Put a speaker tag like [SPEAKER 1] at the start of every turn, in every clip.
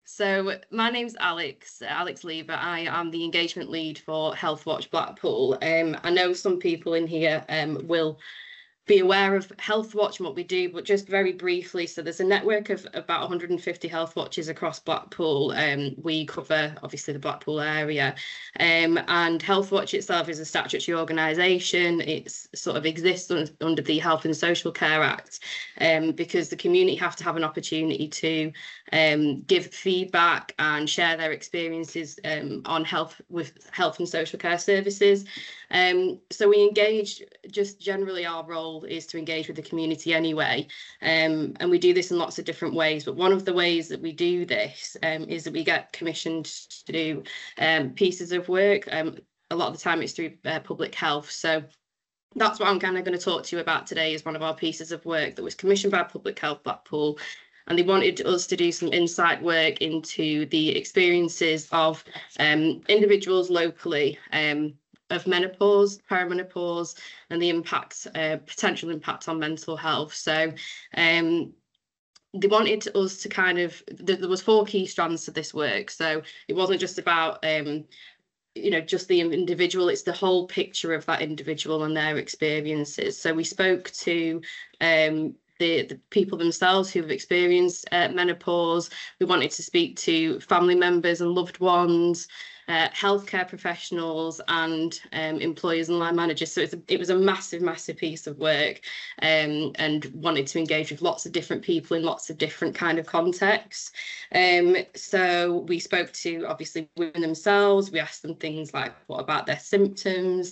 [SPEAKER 1] So my name's Alex Lever. I am the engagement lead for Healthwatch Blackpool. I know some people in here will be aware of Healthwatch and what we do, but just very briefly, so there's a network of about 150 health watches across Blackpool. We cover obviously the Blackpool area, and Healthwatch itself is a statutory organisation. It sort of exists under the Health and Social Care Act, because the community have to have an opportunity to give feedback and share their experiences on health and social care services. So we engage, just generally our role is to engage with the community anyway, and we do this in lots of different ways, but one of the ways that we do this is that we get commissioned to do pieces of work. A lot of the time it's through public health, so that's what I'm kind of going to talk to you about today, is one of our pieces of work that was commissioned by Public Health Blackpool, and they wanted us to do some insight work into the experiences of individuals locally of menopause, perimenopause, and the impact, potential impact on mental health. So they wanted us to kind of, there was 4 key strands to this work. So it wasn't just about, just the individual, it's the whole picture of that individual and their experiences. So we spoke to the people themselves who have experienced menopause. We wanted to speak to family members and loved ones, healthcare professionals, and employers and line managers. So it was a massive piece of work, and wanted to engage with lots of different people in lots of different kind of contexts. So we spoke to obviously women themselves. We asked them things like, what about their symptoms,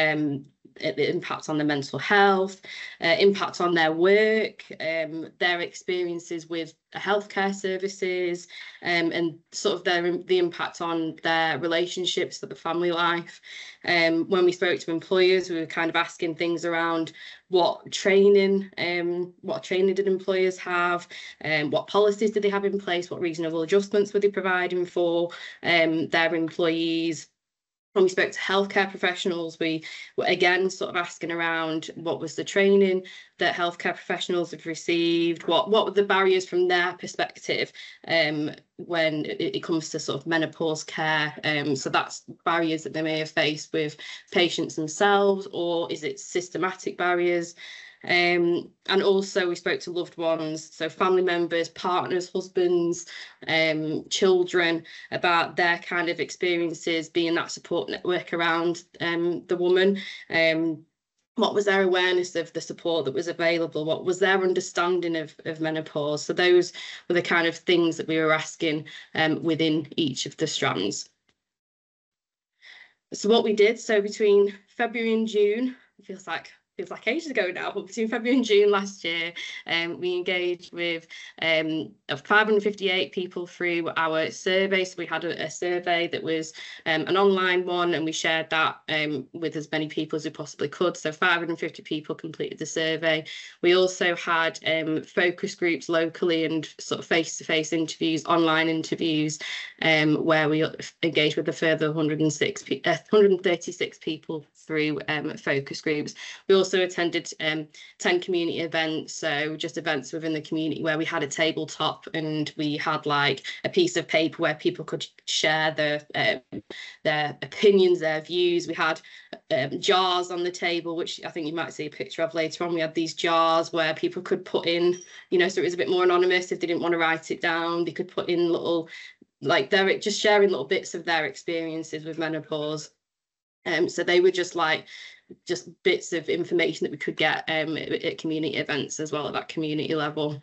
[SPEAKER 1] the impact on their mental health, impact on their work, their experiences with healthcare services, and sort of the impact on their relationships, the family life. When we spoke to employers, we were kind of asking things around what training did employers have, what policies did they have in place, what reasonable adjustments were they providing for their employees. When we spoke to healthcare professionals, we were again sort of asking around what was the training that healthcare professionals have received, what were the barriers from their perspective when it comes to sort of menopause care. So that's barriers that they may have faced with patients themselves, or is it systematic barriers? And also we spoke to loved ones, so family members, partners, husbands, children, about their kind of experiences being that support network around the woman. What was their awareness of the support that was available? What was their understanding of menopause? So those were the kind of things that we were asking within each of the strands. So what we did, so between February and June, it feels like ages ago now, but between February and June last year, we engaged with 558 people through our survey. So we had a survey that was an online one, and we shared that with as many people as we possibly could. So 550 people completed the survey. We also had focus groups locally and sort of face-to-face interviews, online interviews, where we engaged with a further 136 people through focus groups. We also attended 10 community events, so just events within the community where we had a tabletop and we had like a piece of paper where people could share their opinions, their views. We had jars on the table, which I think you might see a picture of later on. We had these jars where people could put in, so it was a bit more anonymous. If they didn't want to write it down, they could put in little, like they're just sharing little bits of their experiences with menopause. So they were just bits of information that we could get at community events as well, at that community level.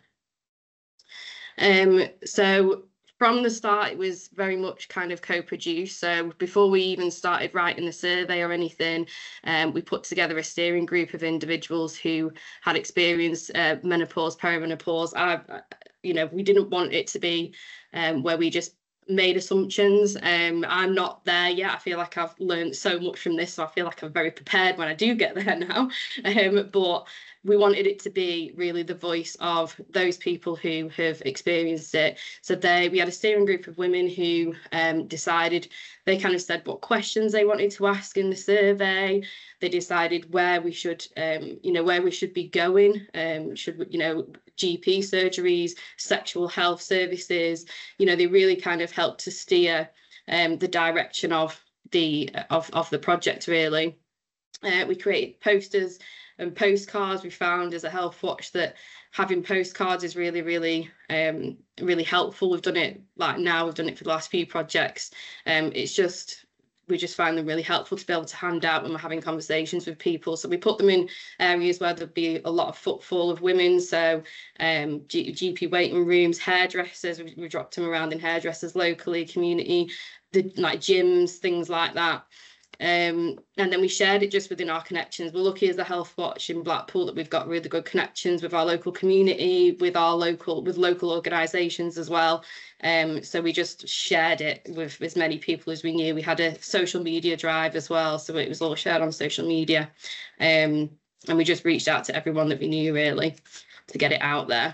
[SPEAKER 1] So from the start, it was very much kind of co-produced. So before we even started writing the survey or anything, we put together a steering group of individuals who had experienced menopause, perimenopause. We didn't want it to be where we just made assumptions. I'm not there yet. I feel like I've learned so much from this, so I feel like I'm very prepared when I do get there now. But we wanted it to be really the voice of those people who have experienced it. So we had a steering group of women who decided, they kind of said what questions they wanted to ask in the survey. They decided where we should be going. GP surgeries, sexual health services. They really kind of helped to steer the direction of the project, really. We created posters and postcards. We found as a Health Watch that having postcards is really, really, really helpful. We've done it we've done it for the last few projects. We just find them really helpful to be able to hand out when we're having conversations with people. So we put them in areas where there'd be a lot of footfall of women. So GP waiting rooms, hairdressers, we dropped them around in hairdressers locally, community, like gyms, things like that. And then we shared it just within our connections. We're lucky as a Health Watch in Blackpool that we've got really good connections with our local community, with local organisations as well. So we just shared it with as many people as we knew. We had a social media drive as well, so it was all shared on social media. And we just reached out to everyone that we knew, really, to get it out there.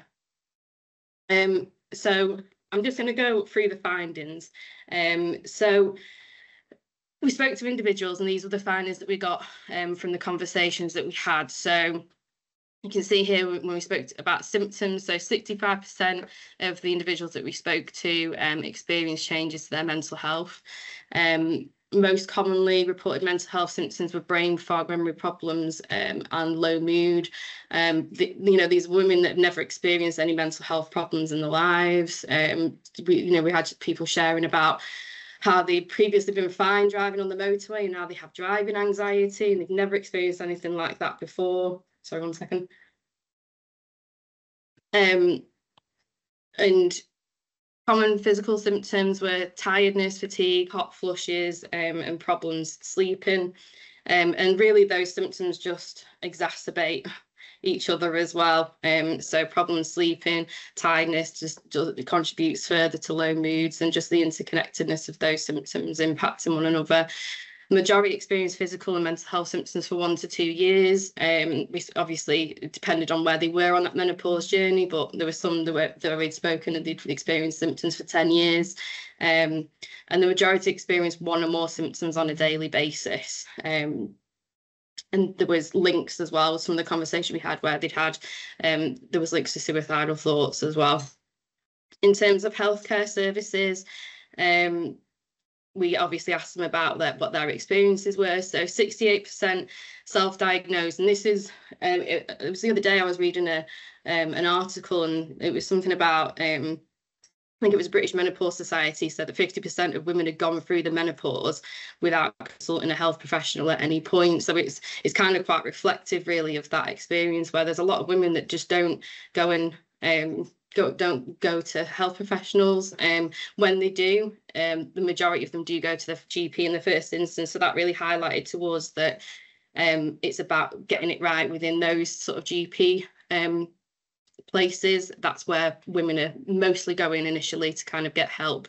[SPEAKER 1] So I'm just going to go through the findings. So we spoke to individuals, and these were the findings that we got from the conversations that we had. So you can see here when we spoke about symptoms, so 65% of the individuals that we spoke to experienced changes to their mental health. Most commonly reported mental health symptoms were brain fog, memory problems, and low mood. These women that have never experienced any mental health problems in their lives. We had people sharing about how they'd previously been fine driving on the motorway, and now they have driving anxiety, and they've never experienced anything like that before. Sorry, 1 second. And common physical symptoms were tiredness, fatigue, hot flushes, and problems sleeping. And really those symptoms just exacerbate each other as well. So problems sleeping, tiredness just contributes further to low moods, and just the interconnectedness of those symptoms impacting one another. Majority experienced physical and mental health symptoms for 1 to 2 years. We obviously depended on where they were on that menopause journey, but there were some that were already spoken and they'd experienced symptoms for 10 years. And the majority experienced 1 or more symptoms on a daily basis. And there was links as well with some of the conversation we had where they'd had, there was links to suicidal thoughts as well. In terms of healthcare services, we obviously asked them about what their experiences were. So 68% self-diagnosed, and this is, it was the other day I was reading an article, and it was something about, I think it was British Menopause Society said that 50% of women had gone through the menopause without consulting a health professional at any point. So it's kind of quite reflective, really, of that experience, where there's a lot of women that just don't go and don't go to health professionals. When they do, the majority of them do go to the GP in the first instance. So that really highlighted to us that it's about getting it right within those sort of GP places. That's where women are mostly going initially to kind of get help.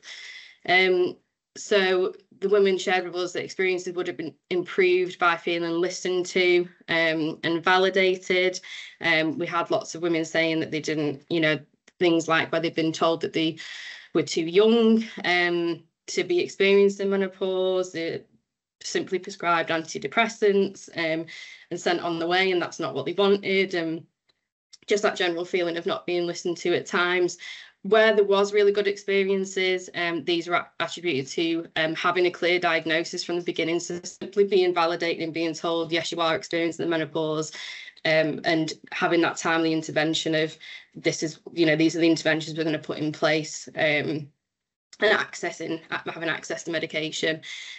[SPEAKER 1] So the women shared with us that experiences would have been improved by feeling listened to and validated. We had lots of women saying that they didn't, things like where they've been told that they were too young to be experiencing menopause, they're simply prescribed antidepressants and sent on the way, and that's not what they wanted. Just that general feeling of not being listened to at times. Where there was really good experiences, these were attributed to having a clear diagnosis from the beginning, so simply being validated and being told, yes, you are experiencing the menopause, and having that timely intervention of these are the interventions we're going to put in place, and having access to medication.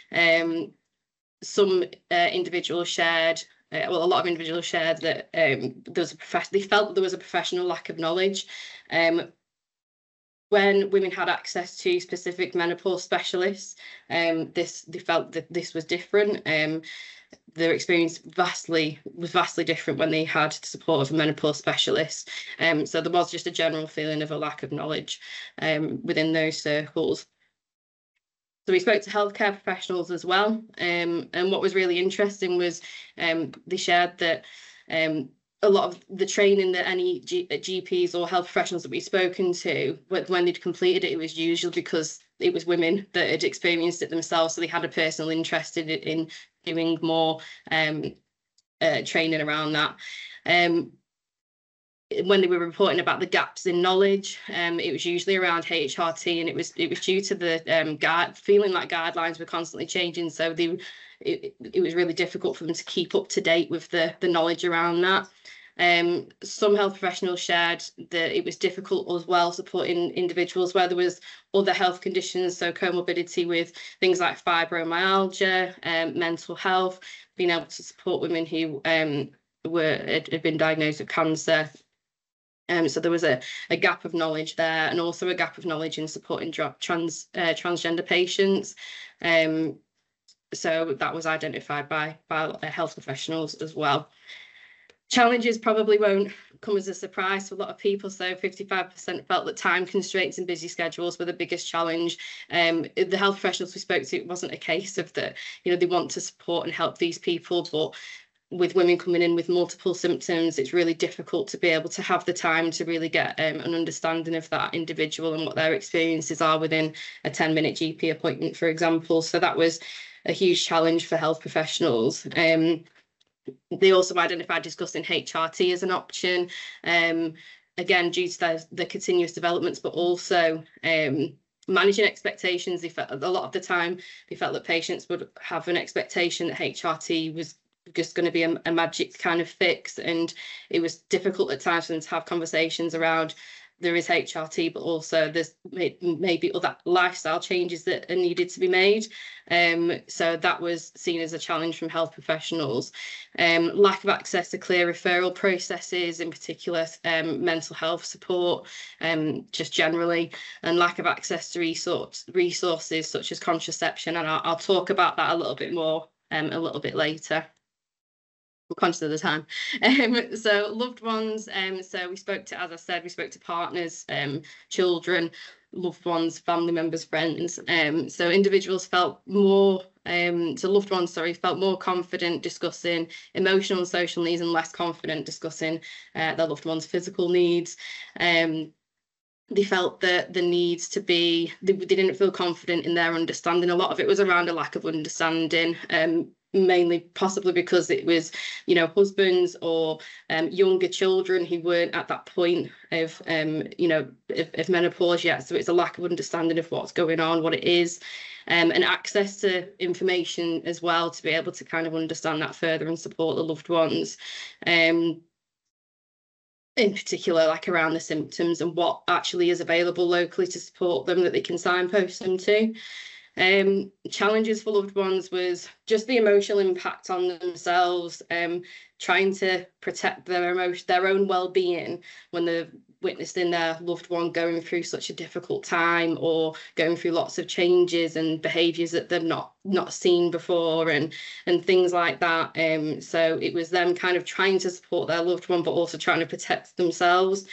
[SPEAKER 1] Some individuals shared, a lot of individuals shared that they felt that there was a professional lack of knowledge. When women had access to specific menopause specialists, they felt that this was different. Their experience was vastly different when they had support of a menopause specialist. So there was just a general feeling of a lack of knowledge within those circles. So we spoke to healthcare professionals as well, and what was really interesting was they shared that a lot of the training that any GPs or health professionals that we've spoken to, when they'd completed it, it was usually because it was women that had experienced it themselves, so they had a personal interest in doing more training around that. when they were reporting about the gaps in knowledge, it was usually around HRT, and it was due to the feeling like guidelines were constantly changing. So it was really difficult for them to keep up to date with the knowledge around that. Some health professionals shared that it was difficult as well supporting individuals where there was other health conditions, so comorbidity with things like fibromyalgia, mental health, being able to support women who had been diagnosed with cancer. So there was a gap of knowledge there, and also a gap of knowledge in supporting transgender patients. So that was identified by health professionals as well. Challenges probably won't come as a surprise to a lot of people. So 55% felt that time constraints and busy schedules were the biggest challenge. The health professionals we spoke to, it wasn't a case of that, they want to support and help these people, but with women coming in with multiple symptoms, it's really difficult to be able to have the time to really get an understanding of that individual and what their experiences are within a 10-minute GP appointment, for example. So that was a huge challenge for health professionals. They also identified discussing HRT as an option, again, due to the continuous developments, but also managing expectations. They felt, a lot of the time, they felt that patients would have an expectation that HRT was just going to be a magic kind of fix, and it was difficult at times for them to have conversations around there is HRT, but also there's maybe other lifestyle changes that are needed to be made. So that was seen as a challenge from health professionals. Lack of access to clear referral processes, in particular mental health support, just generally, and lack of access to resources such as contraception. And I'll talk about that a little bit more a little bit later. We're conscious of the time. So loved ones, so we spoke to, as I said, we spoke to partners, children, loved ones, family members, friends. So individuals felt more, loved ones, felt more confident discussing emotional and social needs, and less confident discussing their loved ones' physical needs. They felt that the needs to be, they didn't feel confident in their understanding. A lot of it was around a lack of understanding, mainly possibly because it was, husbands or younger children who weren't at that point of, of menopause yet. So it's a lack of understanding of what's going on, what it is, and access to information as well to be able to kind of understand that further and support the loved ones. In particular, like around the symptoms and what actually is available locally to support them that they can signpost them to. Challenges for loved ones was just the emotional impact on themselves, trying to protect their own well-being when they're witnessing their loved one going through such a difficult time, or going through lots of changes and behaviours that they've not seen before, and things like that. So it was them kind of trying to support their loved one, but also trying to protect themselves.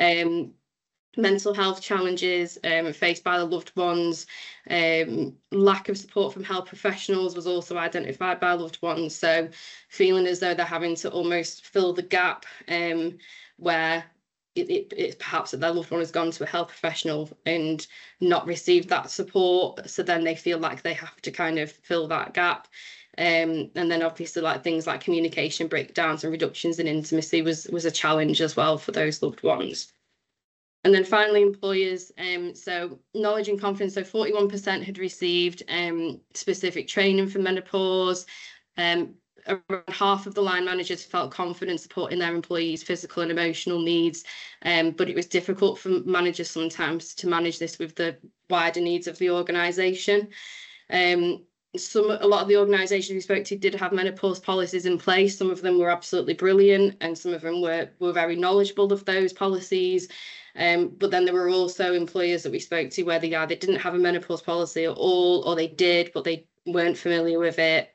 [SPEAKER 1] Mental health challenges faced by the loved ones, lack of support from health professionals was also identified by loved ones. So feeling as though they're having to almost fill the gap, where it's perhaps that their loved one has gone to a health professional and not received that support. So then they feel like they have to kind of fill that gap. And then obviously like things like communication breakdowns and reductions in intimacy was a challenge as well for those loved ones. And then finally, employers, so knowledge and confidence, so 41% had received specific training for menopause. Around half of the line managers felt confident supporting their employees' physical and emotional needs, but it was difficult for managers sometimes to manage this with the wider needs of the organisation. A lot of the organisations we spoke to did have menopause policies in place. Some of them were absolutely brilliant, and some of them were very knowledgeable of those policies. But then there were also employers that we spoke to where they either didn't have a menopause policy at all, or they did, but they weren't familiar with it.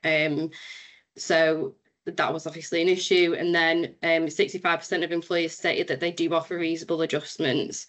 [SPEAKER 1] So that was obviously an issue. And then 65% of employers stated that they do offer reasonable adjustments.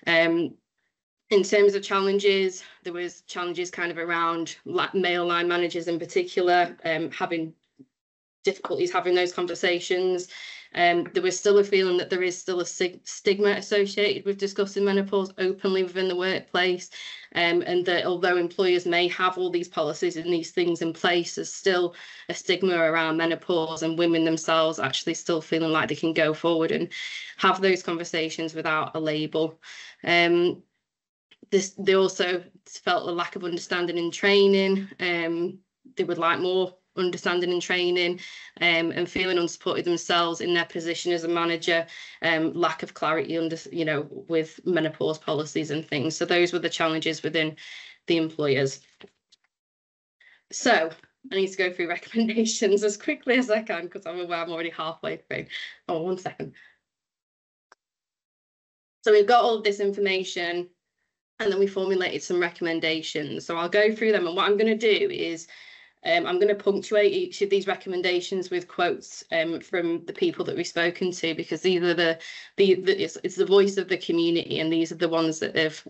[SPEAKER 1] In terms of challenges, there was challenges kind of around male line managers in particular, having difficulties having those conversations. There was still a feeling that there is still a stigma associated with discussing menopause openly within the workplace, and that although employers may have all these policies and these things in place, there's still a stigma around menopause, and women themselves actually still feeling like they can go forward and have those conversations without a label. They also felt a lack of understanding in training. They would like more understanding and training, and feeling unsupported themselves in their position as a manager, lack of clarity with menopause policies and things. So those were the challenges within the employers. So I need to go through recommendations as quickly as I can, because I'm aware I'm already halfway through. Oh, 1 second. So we've got all of this information, and then we formulated some recommendations. So I'll go through them, and what I'm going to do is I'm going to punctuate each of these recommendations with quotes from the people that we've spoken to, because these are it's the voice of the community, and these are the ones that have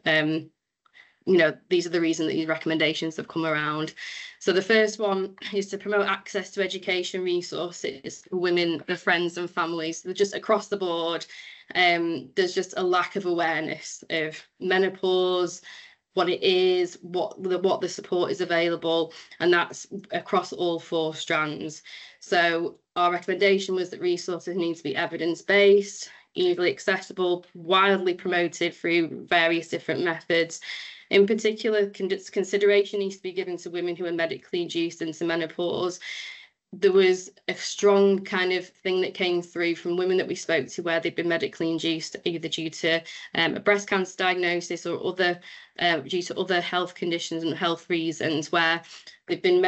[SPEAKER 1] these are the reason that these recommendations have come around. So the first one is to promote access to education resources for women, their friends and families. So just across the board, there's just a lack of awareness of menopause, what it is, what the support is available, and that's across all 4 strands. So our recommendation was that resources need to be evidence-based, easily accessible, widely promoted through various different methods. In particular, consideration needs to be given to women who are medically induced into menopause. There was a strong kind of thing that came through from women that we spoke to where they'd been medically induced, either due to a breast cancer diagnosis or other due to other health conditions and health reasons, where they've been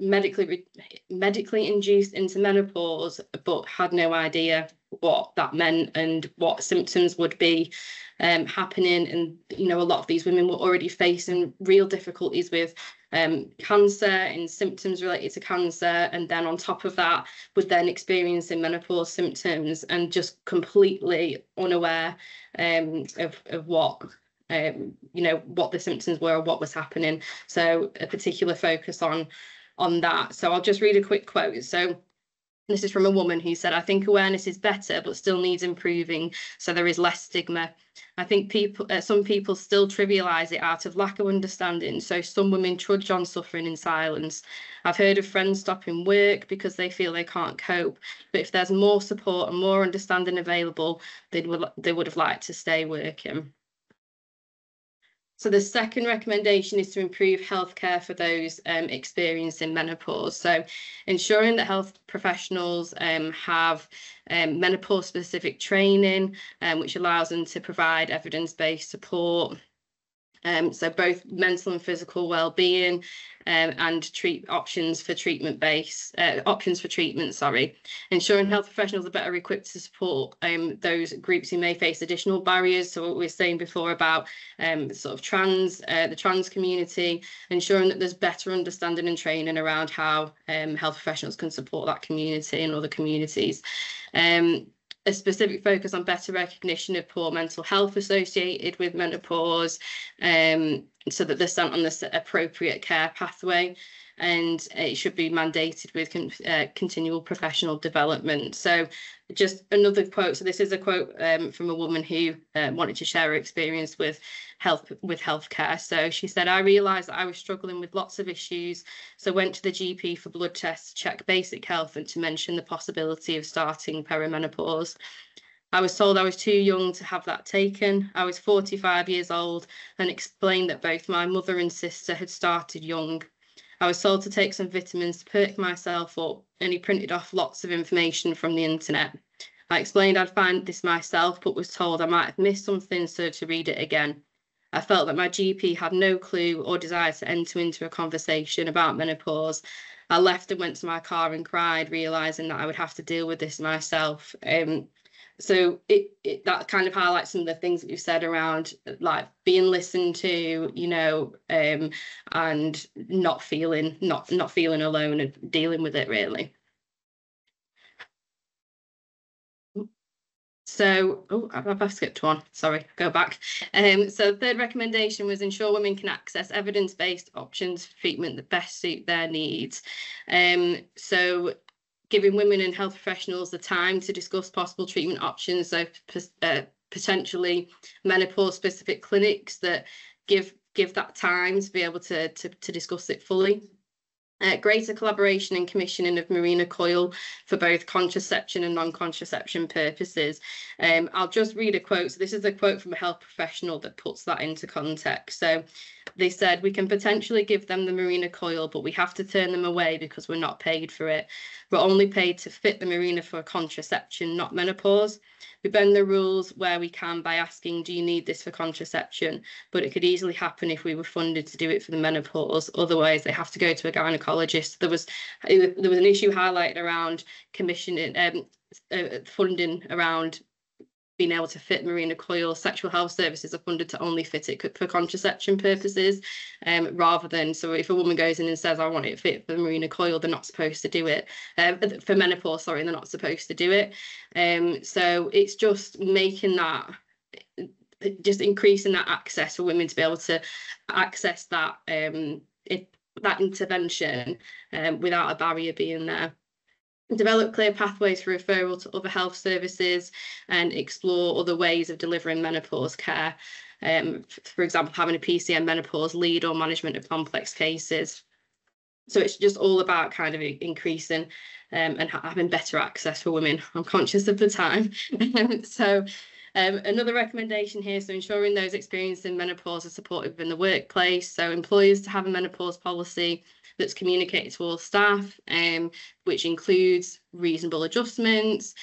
[SPEAKER 1] medically induced into menopause but had no idea what that meant and what symptoms would be happening. And a lot of these women were already facing real difficulties with cancer and symptoms related to cancer, and then on top of that would then experiencing menopause symptoms and just completely unaware of what what the symptoms were or what was happening. So a particular focus on that. So I'll just read a quick quote. So this is from a woman who said, "I think awareness is better, but still needs improving, so there is less stigma. I think some people still trivialise it out of lack of understanding, so some women trudge on suffering in silence. I've heard of friends stopping work because they feel they can't cope, but if there's more support and more understanding available, they would have liked to stay working." So the second recommendation is to improve healthcare for those experiencing menopause. So ensuring that health professionals have menopause-specific training, which allows them to provide evidence-based support. So both mental and physical well-being, and options for treatment. Ensuring health professionals are better equipped to support those groups who may face additional barriers. So what we were saying before about sort of the trans community, ensuring that there's better understanding and training around how health professionals can support that community and other communities. A specific focus on better recognition of poor mental health associated with menopause, so that they're sent on the appropriate care pathway, and it should be mandated with continual professional development. So just another quote. So this is a quote from a woman who wanted to share her experience with healthcare. So she said, "I realised that I was struggling with lots of issues, so went to the GP for blood tests to check basic health and to mention the possibility of starting perimenopause. I was told I was too young to have that taken. I was 45 years old and explained that both my mother and sister had started young. I was told to take some vitamins to perk myself up, and he printed off lots of information from the internet. I explained I'd find this myself, but was told I might have missed something, so to read it again. I felt that my GP had no clue or desire to enter into a conversation about menopause. I left and went to my car and cried, realising that I would have to deal with this myself." So that kind of highlights some of the things that you've said around like being listened to, and not feeling alone and dealing with it really. So, I've skipped one. Sorry, go back. So third recommendation was ensure women can access evidence-based options for treatment that best suit their needs. So giving women and health professionals the time to discuss possible treatment options, so potentially menopause-specific clinics that give that time to be able to discuss it fully. Greater collaboration and commissioning of Mirena coil for both contraception and non-contraception purposes. I'll just read a quote. So this is a quote from a health professional that puts that into context. So they said, "We can potentially give them the Mirena coil, but we have to turn them away because we're not paid for it. We're only paid to fit the Mirena for contraception, not menopause. We bend the rules where we can by asking, do you need this for contraception? But it could easily happen if we were funded to do it for the menopause. Otherwise, they have to go to a gynecologist." There was an issue highlighted around commissioning, funding around being able to fit Mirena coil. Sexual health services are funded to only fit it for contraception purposes, rather than, so if a woman goes in and says, I want it fit for Mirena coil, they're not supposed to do it. For menopause, sorry, they're not supposed to do it. So it's just making that, just increasing that access for women to be able to access that that intervention without a barrier being there. Develop clear pathways for referral to other health services and explore other ways of delivering menopause care. For example, having a PCN menopause lead or management of complex cases. So it's just all about kind of increasing and having better access for women. I'm conscious of the time. So another recommendation here, so ensuring those experiencing menopause are supported within the workplace. So employers to have a menopause policy that's communicated to all staff, which includes reasonable adjustments,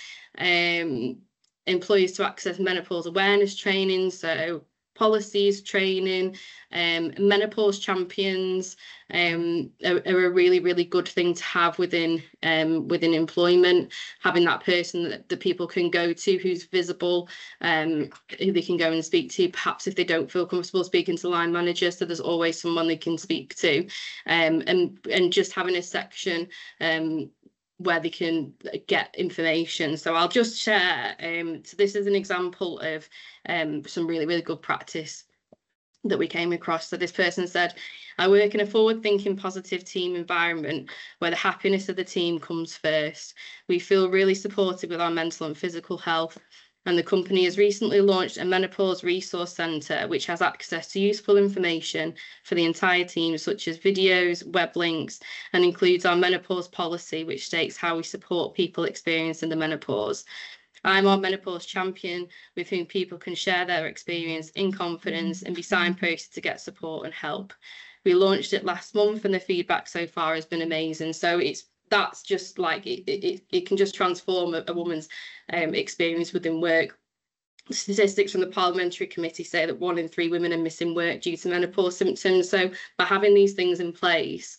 [SPEAKER 1] employees to access menopause awareness training, so policies, training, menopause champions are a really, really good thing to have within employment, having that person that people can go to who's visible, who they can go and speak to, perhaps if they don't feel comfortable speaking to line manager, so there's always someone they can speak to, and just having a section where they can get information. So I'll just share, so this is an example of some really, really good practice that we came across. So this person said, I work in a forward-thinking, positive team environment where the happiness of the team comes first. We feel really supported with our mental and physical health. And the company has recently launched a menopause resource centre, which has access to useful information for the entire team, such as videos, web links, and includes our menopause policy, which states how we support people experiencing the menopause. I'm our menopause champion, with whom people can share their experience in confidence and be signposted to get support and help. We launched it last month and the feedback so far has been amazing. So that's just like, it can just transform a woman's experience within work. Statistics from the Parliamentary Committee say that 1 in 3 women are missing work due to menopause symptoms. So by having these things in place,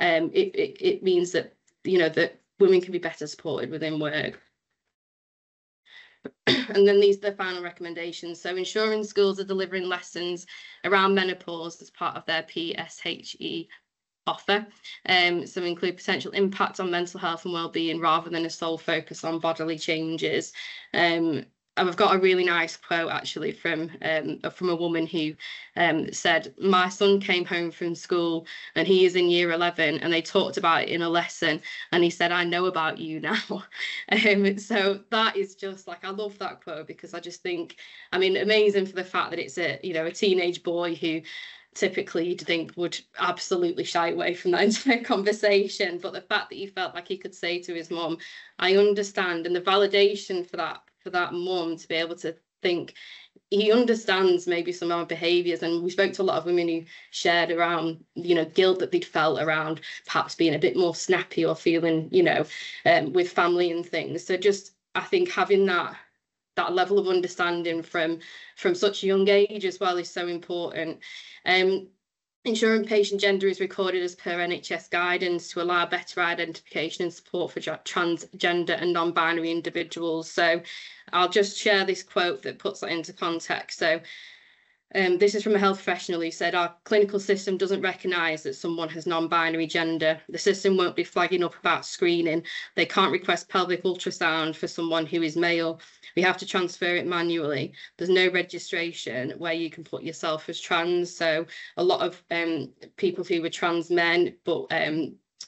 [SPEAKER 1] it means that, that women can be better supported within work. And then these are the final recommendations. So ensuring schools are delivering lessons around menopause as part of their PSHE offer. So include potential impact on mental health and well-being rather than a sole focus on bodily changes. I've got a really nice quote actually from a woman who said, my son came home from school and he is in year 11 and they talked about it in a lesson and he said, I know about you now. So that is just like, I love that quote because I just think, I mean, amazing for the fact that it's a teenage boy who typically you'd think would absolutely shy away from that entire conversation, but the fact that he felt like he could say to his mum, I understand, and the validation for that mum to be able to think he understands maybe some of our behaviours. And we spoke to a lot of women who shared around guilt that they'd felt around perhaps being a bit more snappy or feeling with family and things. So just I think having that level of understanding from such a young age as well is so important. Ensuring patient gender is recorded as per NHS guidance to allow better identification and support for transgender and non-binary individuals. So I'll just share this quote that puts that into context. So this is from a health professional who said, our clinical system doesn't recognise that someone has non-binary gender. The system won't be flagging up about screening. They can't request pelvic ultrasound for someone who is male. We have to transfer it manually. There's no registration where you can put yourself as trans. So a lot of people who were trans men, but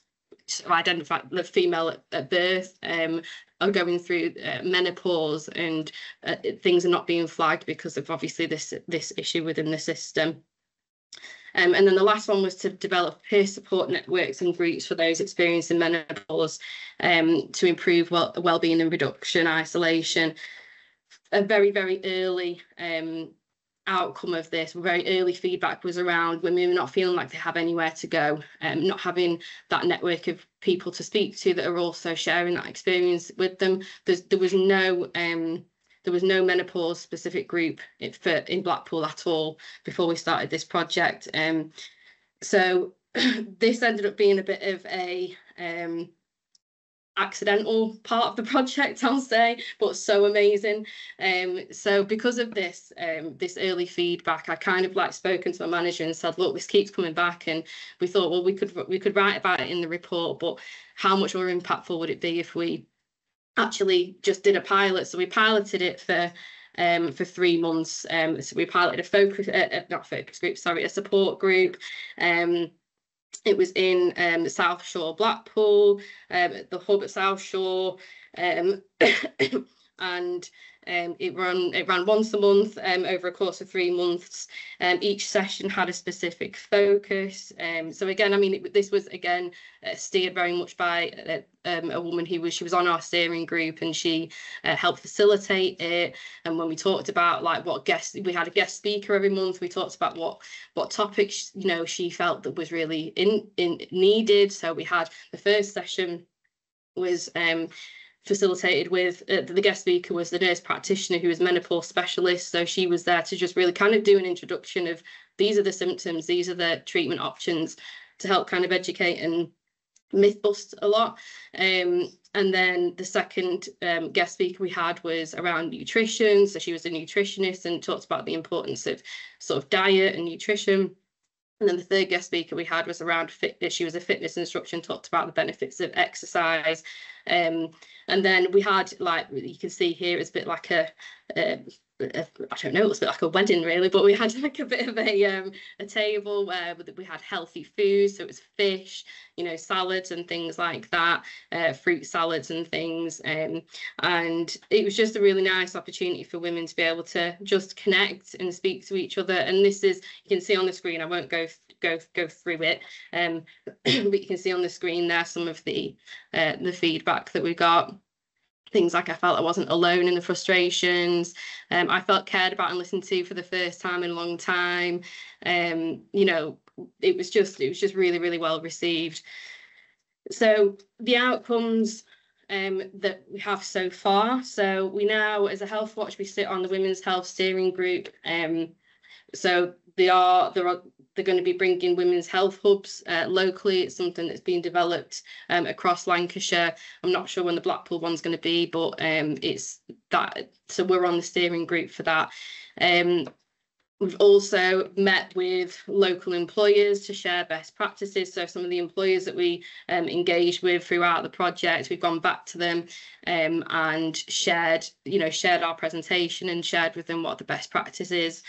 [SPEAKER 1] identify the female at birth are going through menopause, and things are not being flagged because of obviously this issue within the system. And then the last one was to develop peer support networks and groups for those experiencing menopause to improve well-being and reduction isolation. A very, very early outcome of this, very early feedback was around women not feeling like they have anywhere to go, not having that network of people to speak to that are also sharing that experience with them. There was no menopause specific group in Blackpool at all before we started this project. So this ended up being a bit of a accidental part of the project, I'll say, but so amazing. So because of this this early feedback, I kind of like spoken to my manager and said, look, this keeps coming back, and we thought, well, we could write about it in the report, but how much more impactful would it be if we actually just did a pilot? So we piloted it for 3 months. So we piloted a support group. It was in South Shore, Blackpool, the hub at South Shore, and it ran once a month over a course of 3 months. Each session had a specific focus. So again, I mean, this was again steered very much by a woman she was on our steering group, and she helped facilitate it. And when we talked about like we had a guest speaker every month, we talked about what topics she felt that was really needed. So we had the first session was facilitated with the guest speaker was the nurse practitioner who was a menopause specialist. So she was there to just really kind of do an introduction of these are the symptoms, these are the treatment options, to help kind of educate and myth bust a lot. And then the second guest speaker we had was around nutrition. So she was a nutritionist and talked about the importance of sort of diet and nutrition. And then the third guest speaker we had was around fitness. She was a fitness instructor and talked about the benefits of exercise. And then we had, like you can see here, it's a bit like I don't know, it's a bit like a wedding really, but we had like a bit of a table where we had healthy food. So it was fish, salads and things like that, fruit salads and things. And it was just a really nice opportunity for women to be able to just connect and speak to each other. And this is, you can see on the screen, I won't go through it, but you can see on the screen there some of the feedback that we got. Things like I felt I wasn't alone in the frustrations. I felt cared about and listened to for the first time in a long time. It was just really, really well received. So the outcomes that we have so far. So we now, as a Health Watch, we sit on the Women's Health Steering Group. So they're going to be bringing women's health hubs locally. It's something that's being developed across Lancashire. I'm not sure when the Blackpool one's going to be, but it's that. So we're on the steering group for that. We've also met with local employers to share best practices. So some of the employers that we engaged with throughout the project, we've gone back to them and shared our presentation and shared with them what the best practice is.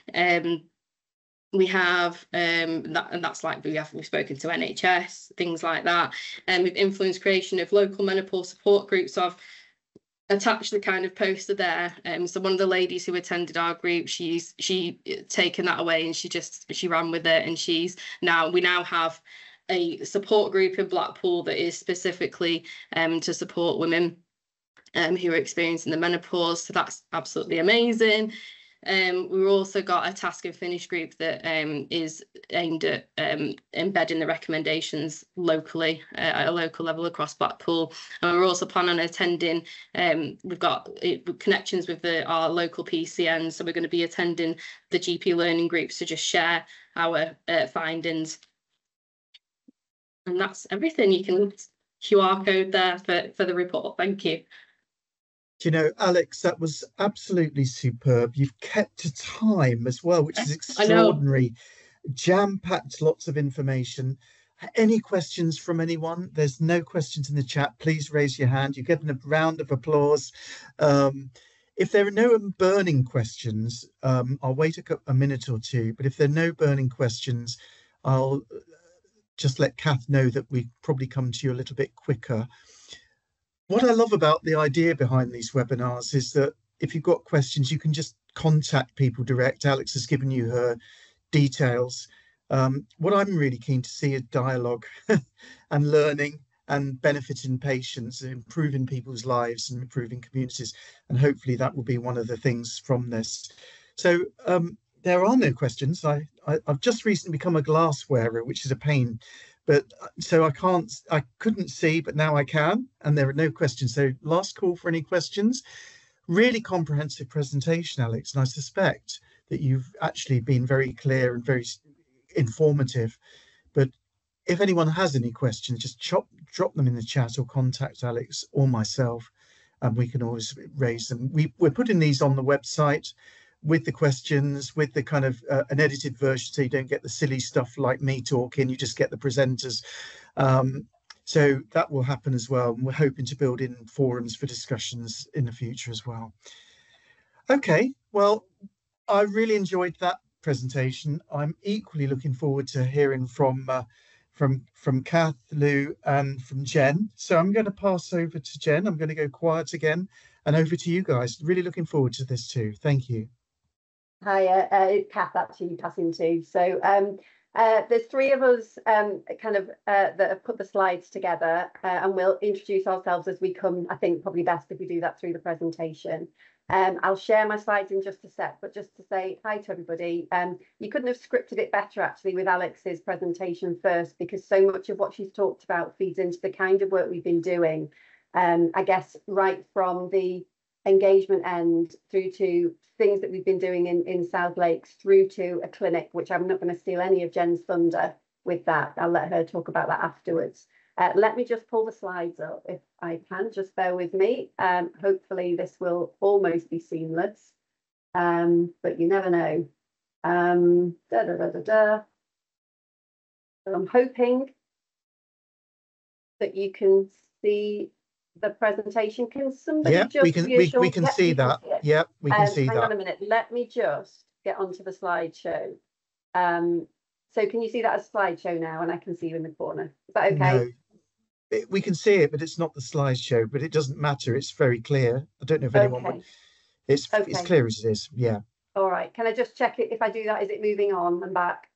[SPEAKER 1] We have that's like we've spoken to NHS, things like that, and we've influenced creation of local menopause support groups. So I've attached the kind of poster there. So one of the ladies who attended our group, she taken that away and she ran with it, and we now have a support group in Blackpool that is specifically to support women who are experiencing the menopause. So that's absolutely amazing. We've also got a task and finish group that is aimed at embedding the recommendations locally at a local level across Blackpool. And we're also planning on attending, we've got connections with our local PCN, so we're going to be attending the GP learning groups to just share our findings. And that's everything. You can QR code there for the report. Thank you.
[SPEAKER 2] Alex, that was absolutely superb. You've kept to time as well, which is extraordinary. Jam-packed, lots of information. Any questions from anyone? There's no questions in the chat. Please raise your hand. You get a round of applause. If there are no burning questions, I'll wait a minute or two. But if there are no burning questions, I'll just let Kath know that we probably come to you a little bit quicker. What I love about the idea behind these webinars is that if you've got questions, you can just contact people direct. Alex has given you her details. What I'm really keen to see is dialogue and learning and benefiting patients, improving people's lives and improving communities. And hopefully that will be one of the things from this. So there are no questions. I've just recently become a glass wearer, which is a pain. But so I couldn't see, but now I can, and there are no questions. So last call for any questions. Really comprehensive presentation, Alex, and I suspect that you've actually been very clear and very informative. But if anyone has any questions, just drop them in the chat or contact Alex or myself, and we can always raise them. We're putting these on the website with the questions, with the kind of an edited version, so you don't get the silly stuff like me talking, you just get the presenters. So that will happen as well, and we're hoping to build in forums for discussions in the future as well. Okay, well, I really enjoyed that presentation. I'm equally looking forward to hearing from Kath, Lou, and from Jen. So I'm going to pass over to Jen. I'm going to go quiet again, and over to you guys. Really looking forward to this too. Thank you.
[SPEAKER 3] Hi, Kath, actually passing to. So there's three of us that have put the slides together, and we'll introduce ourselves as we come. I think probably best if we do that through the presentation. I'll share my slides in just a sec, but just to say hi to everybody. You couldn't have scripted it better actually with Alex's presentation first, because so much of what she's talked about feeds into the kind of work we've been doing. I guess right from the engagement end through to things that we've been doing in South Lakes, through to a clinic, which I'm not going to steal any of Jen's thunder with that. I'll let her talk about that afterwards. Let me just pull the slides up if I can, just bear with me. Hopefully this will almost be seamless, but you never know. So I'm hoping that you can see the presentation. Can somebody just
[SPEAKER 2] we can see that. Yeah, we can see that.
[SPEAKER 3] Hang on a minute. Let me just get onto the slideshow. So can you see that as slideshow now? And I can see you in the corner. Is that okay?
[SPEAKER 2] No, we can see it, but it's not the slideshow. But it doesn't matter. It's very clear. I don't know if anyone would. It's clear as it is. Yeah.
[SPEAKER 3] All right. Can I just check it? If I do that, is it moving on and back?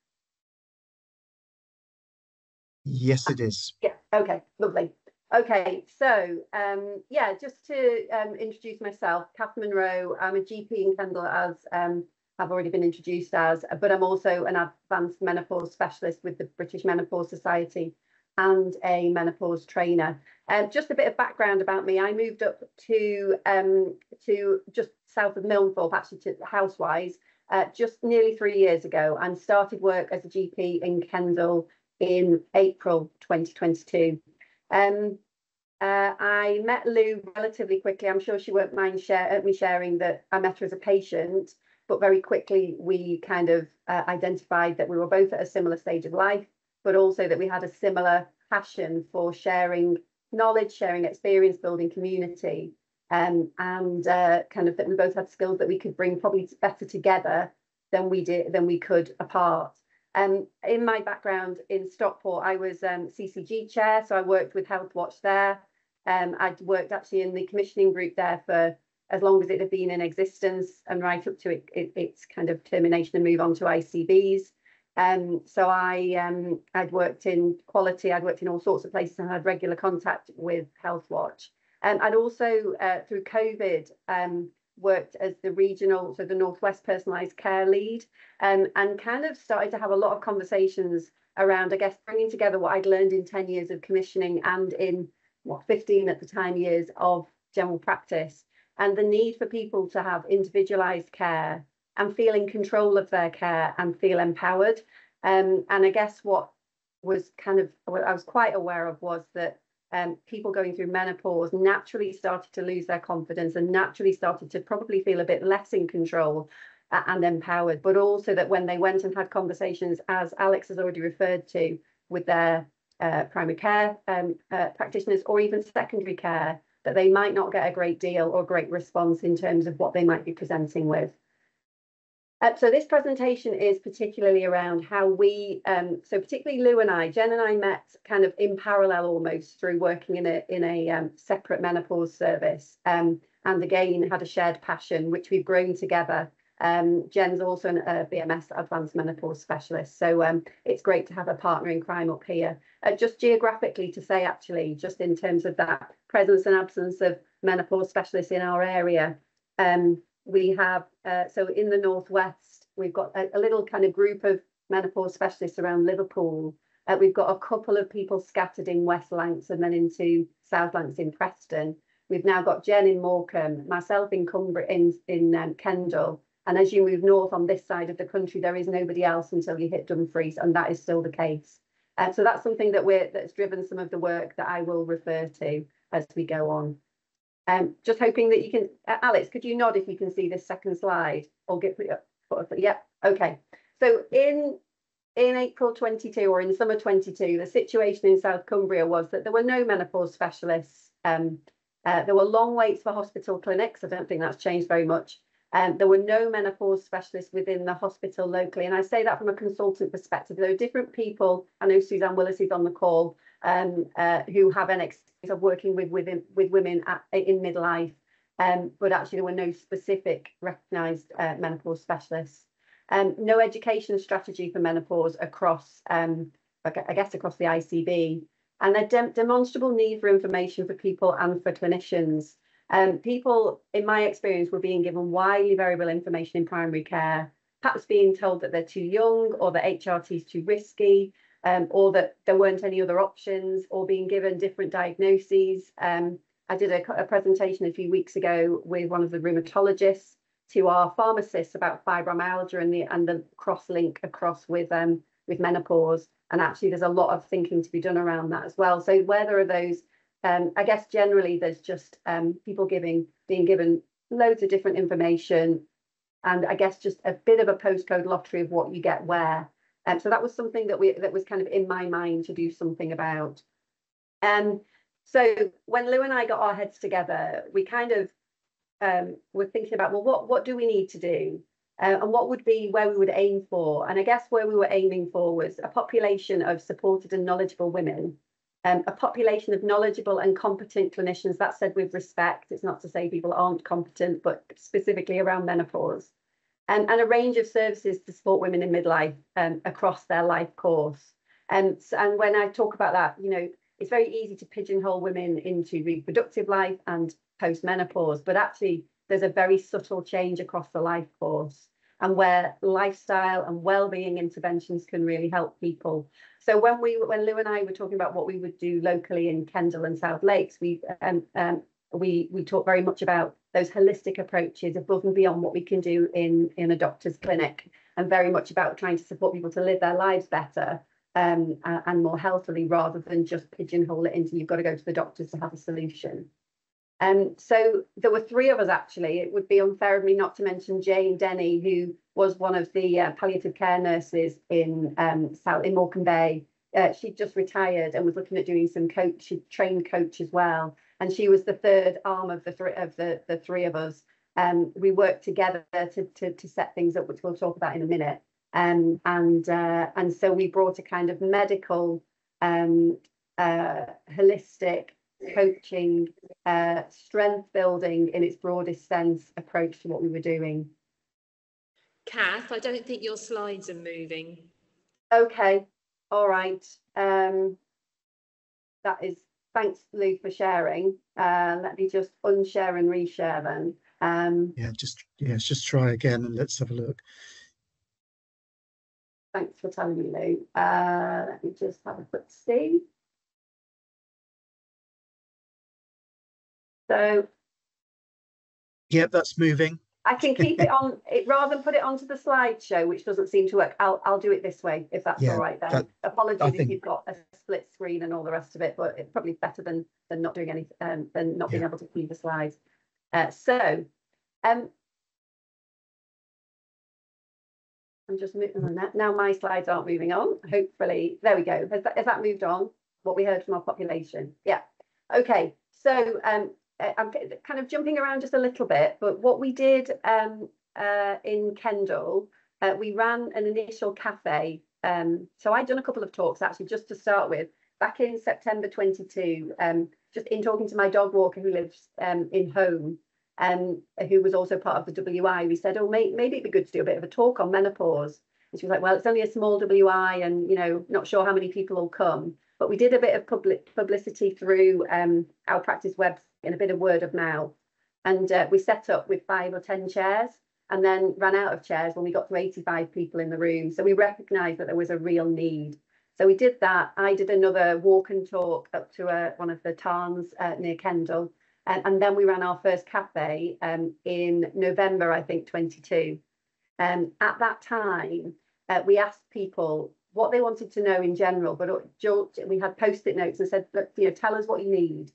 [SPEAKER 2] Yes, it is.
[SPEAKER 3] Yeah. Okay. Lovely. Okay, so yeah, just to introduce myself, Kath Monroe. I'm a GP in Kendal, as I've already been introduced as, but I'm also an advanced menopause specialist with the British Menopause Society and a menopause trainer. Just a bit of background about me. I moved up to just south of Milnthorpe, actually to Housewise, just nearly 3 years ago, and started work as a GP in Kendal in April 2022. I met Lou relatively quickly. I'm sure she won't mind me sharing that I met her as a patient, but very quickly we kind of identified that we were both at a similar stage of life, but also that we had a similar passion for sharing knowledge, sharing experience, building community, and kind of that we both had skills that we could bring probably better together than we could apart. In my background in Stockport, I was CCG chair, so I worked with Healthwatch there. I'd worked actually in the commissioning group there for as long as it had been in existence, and right up to its kind of termination and move on to ICBs. So I'd worked in quality, I'd worked in all sorts of places, and had regular contact with Healthwatch. I'd also, through COVID, worked as the regional, so the Northwest Personalised Care Lead, and kind of started to have a lot of conversations around, I guess, bringing together what I'd learned in 10 years of commissioning and in, 15 at the time years of general practice, and the need for people to have individualised care and feel in control of their care and feel empowered. And I guess what was I was quite aware of was that people going through menopause naturally started to lose their confidence and naturally started to probably feel a bit less in control and empowered, but also that when they went and had conversations, as Alex has already referred to, with their primary care practitioners or even secondary care, that they might not get a great deal or great response in terms of what they might be presenting with. So this presentation is particularly around how we, so particularly Lou and I, Jen and I met kind of in parallel almost through working in a separate menopause service, and again had a shared passion which we've grown together. Jen's also a BMS advanced menopause specialist, so it's great to have a partner in crime up here. Just geographically to say, actually, just in terms of that presence and absence of menopause specialists in our area, we have, so in the northwest, we've got a little kind of group of menopause specialists around Liverpool. We've got a couple of people scattered in West Lancs and then into South Lancs in Preston. We've now got Jen in Morecambe, myself in Cumbria, in Kendal. And as you move north on this side of the country, there is nobody else until you hit Dumfries, and that is still the case. So that's something that's driven some of the work that I will refer to as we go on. Just hoping that you can, Alex, could you nod if you can see this second slide, or get put up? Yeah, okay. So in April 22 or in summer 22, the situation in South Cumbria was that there were no menopause specialists. There were long waits for hospital clinics. I don't think that's changed very much. There were no menopause specialists within the hospital locally. And I say that from a consultant perspective. There are different people, I know Suzanne Willis is on the call, who have an experience of working with women in midlife, but actually there were no specific recognised menopause specialists. No education strategy for menopause across, I guess, across the ICB, and a demonstrable need for information for people and for clinicians. People, in my experience, were being given widely variable information in primary care, perhaps being told that they're too young, or that HRT is too risky, or that there weren't any other options, or being given different diagnoses. I did a presentation a few weeks ago with one of the rheumatologists to our pharmacists about fibromyalgia and the cross-link across with menopause. And actually, there's a lot of thinking to be done around that as well. So where there are those, I guess generally there's just people being given loads of different information, and I guess just a bit of a postcode lottery of what you get where. So that was something that was kind of in my mind to do something about. So when Lou and I got our heads together, we kind of were thinking about, well, what do we need to do? And what would be where we would aim for? And I guess where we were aiming for was a population of supported and knowledgeable women, a population of knowledgeable and competent clinicians. That said with respect, it's not to say people aren't competent, but specifically around menopause. And a range of services to support women in midlife across their life course. And when I talk about that, you know, it's very easy to pigeonhole women into reproductive life and post-menopause, but actually there's a very subtle change across the life course, and where lifestyle and well-being interventions can really help people. So when Lou and I were talking about what we would do locally in Kendal and South Lakes, we talk very much about those holistic approaches above and beyond what we can do in a doctor's clinic, and very much about trying to support people to live their lives better and more healthily, rather than just pigeonhole it into you've got to go to the doctors to have a solution. So there were three of us, actually. It would be unfair of me not to mention Jane Denny, who was one of the palliative care nurses in Morecambe Bay. She'd just retired and was looking at doing some coach. She trained coach as well, and she was the third arm of the three of us. We worked together to set things up, which we'll talk about in a minute. And so we brought a kind of medical, holistic coaching, strength building in its broadest sense approach to what we were doing.
[SPEAKER 4] Kath, I don't think your slides are moving.
[SPEAKER 3] Okay, all right. That is, thanks Lou for sharing. Let me just unshare and reshare then.
[SPEAKER 2] Let's just try again and let's have a look.
[SPEAKER 3] Thanks for telling me, Lou. Let me just have a quick see. So,
[SPEAKER 2] yep, that's moving.
[SPEAKER 3] I can keep it on it rather than put it onto the slideshow, which doesn't seem to work. I'll do it this way if that's all right then. Apologies if you've got a split screen and all the rest of it, but it's probably better than not doing anything, than not being able to see the slides. I'm just moving on that. Now my slides aren't moving on. Hopefully, there we go. Has that moved on? What we heard from our population? Yeah. Okay. So I'm kind of jumping around just a little bit, but what we did in Kendal, we ran an initial cafe. So I'd done a couple of talks actually, just to start with, back in September 22, just in talking to my dog walker who lives in Home, who was also part of the WI. We said, oh, maybe it'd be good to do a bit of a talk on menopause. And she was like, well, it's only a small WI and, you know, not sure how many people will come. But we did a bit of publicity through our practice website and a bit of word of mouth. And we set up with 5 or 10 chairs and then ran out of chairs when we got to 85 people in the room. So we recognised that there was a real need. So we did that. I did another walk and talk up to one of the tarns near Kendal. And then we ran our first cafe in November, I think, 22. At that time, we asked people what they wanted to know in general, but we had post-it notes and said, look, you know, tell us what you need.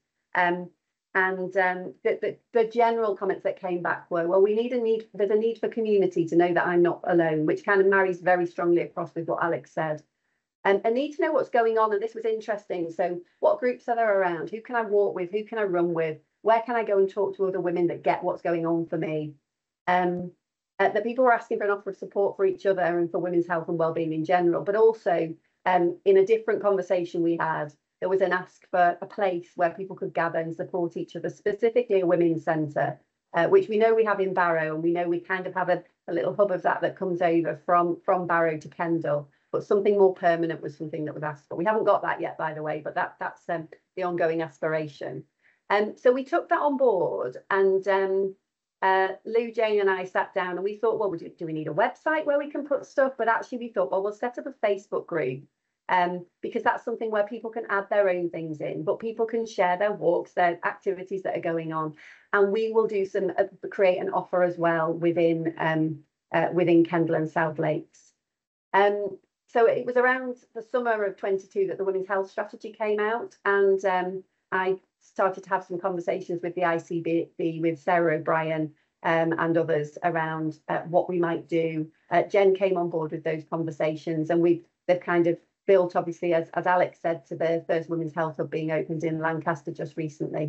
[SPEAKER 3] The general comments that came back were, well, there's a need for community to know that I'm not alone, which kind of marries very strongly across with what Alex said. A need to know what's going on, and this was interesting. So what groups are there around? Who can I walk with? Who can I run with? Where can I go and talk to other women that get what's going on for me? That people were asking for an offer of support for each other and for women's health and wellbeing in general, but also in a different conversation we had, there was an ask for a place where people could gather and support each other, specifically a women's centre, which we know we have in Barrow, and we know we kind of have a little hub of that comes over from Barrow to Kendal, but something more permanent was something that was asked for. We haven't got that yet, by the way, but that's the ongoing aspiration. So we took that on board, and Lou, Jane and I sat down and we thought, well, do we need a website where we can put stuff? But actually we thought, well, we'll set up a Facebook group, because that's something where people can add their own things in, but people can share their walks, their activities that are going on. And we will do create an offer as well within Kendal and South Lakes. So it was around the summer of 22 that the Women's Health Strategy came out, and I started to have some conversations with the ICB, with Sarah O'Brien and others around what we might do. Jen came on board with those conversations, and they've kind of built, obviously, as Alex said, to the first Women's Health Hub being opened in Lancaster just recently.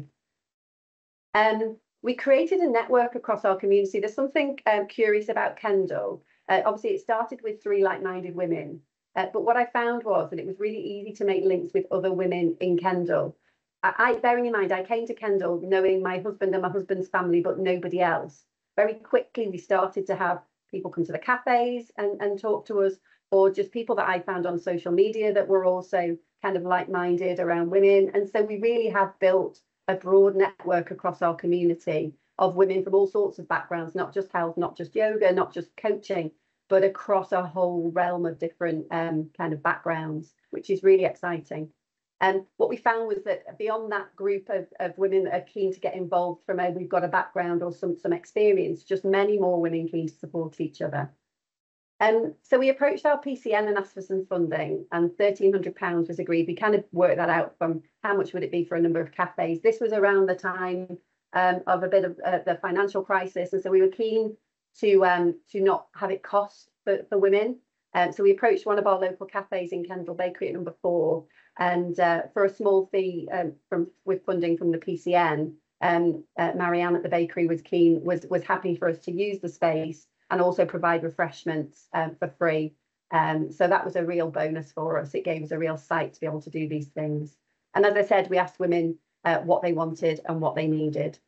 [SPEAKER 3] We created a network across our community. There's something curious about Kendal. Obviously, it started with 3 like-minded women, but what I found was that it was really easy to make links with other women in Kendal. Bearing in mind, I came to Kendal knowing my husband and my husband's family, but nobody else. Very quickly, we started to have people come to the cafes and talk to us, or just people that I found on social media that were also kind of like-minded around women. And so we really have built a broad network across our community of women from all sorts of backgrounds, not just health, not just yoga, not just coaching, but across a whole realm of different kind of backgrounds, which is really exciting. And what we found was that beyond that group of women that are keen to get involved from we've got a background or some experience, just many more women keen to support each other. So we approached our PCN and asked for some funding, and £1,300 was agreed. We kind of worked that out from how much would it be for a number of cafes. This was around the time of a bit of the financial crisis, and so we were keen to not have it cost for women. So we approached one of our local cafes in Kendal Bakery at number 4, and for a small fee with funding from the PCN, Marianne at the bakery was happy for us to use the space and also provide refreshments for free. So that was a real bonus for us. It gave us a real site to be able to do these things. And as I said, we asked women what they wanted and what they needed.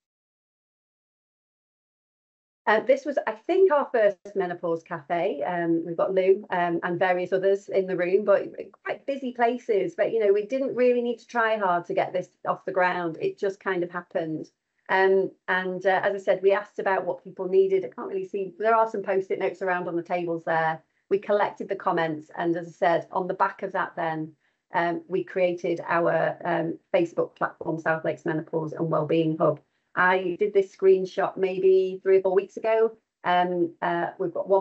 [SPEAKER 3] This was, I think, our first menopause cafe. We've got Lou and various others in the room, but quite busy places. But, you know, we didn't really need to try hard to get this off the ground. It just kind of happened. As I said, we asked about what people needed. I can't really see. There are some post-it notes around on the tables there. We collected the comments. And as I said, on the back of that then, we created our Facebook platform, South Lakes Menopause and Wellbeing Hub. I did this screenshot maybe 3 or 4 weeks ago. We've got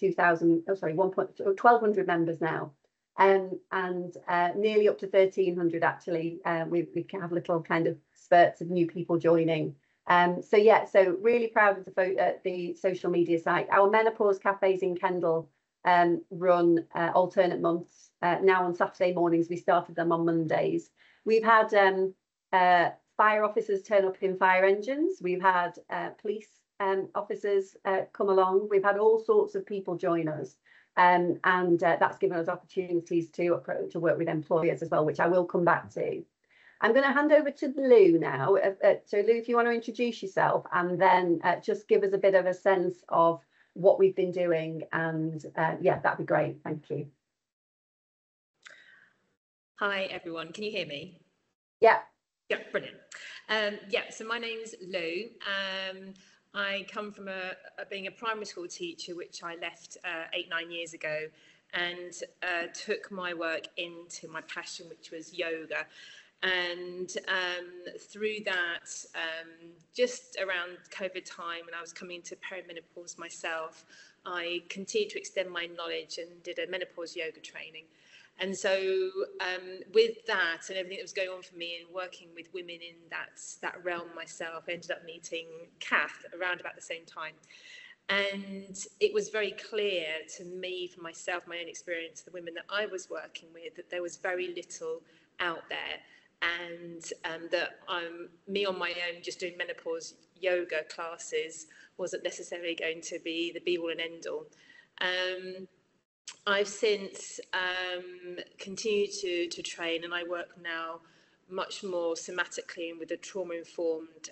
[SPEAKER 3] 1,200 members now, and nearly up to 1,300 actually. We have little kind of spurts of new people joining. So yeah, so really proud of the social media site. Our menopause cafes in Kendal run alternate months. Now on Saturday mornings, we started them on Mondays. We've had fire officers turn up in fire engines. We've had police officers come along. We've had all sorts of people join us. And that's given us opportunities to work with employers as well, which I will come back to. I'm going to hand over to Lou now. So Lou, if you want to introduce yourself and then just give us a bit of a sense of what we've been doing, and yeah, that'd be great. Thank you.
[SPEAKER 4] Hi everyone, can you hear me?
[SPEAKER 3] Yeah.
[SPEAKER 4] Yeah, brilliant. Yeah, so my name's Lou. I come from being a primary school teacher, which I left 8-9 years ago, and took my work into my passion, which was yoga. And through that, just around COVID time, when I was coming into perimenopause myself, I continued to extend my knowledge and did a menopause yoga training. And so with that and everything that was going on for me and working with women in that realm myself, I ended up meeting Kath around about the same time. And it was very clear to me, for myself, my own experience, the women that I was working with, that there was very little out there. And that me on my own just doing menopause yoga classes wasn't necessarily going to be the be all and end all. I've since continued to train, and I work now much more somatically and with a trauma-informed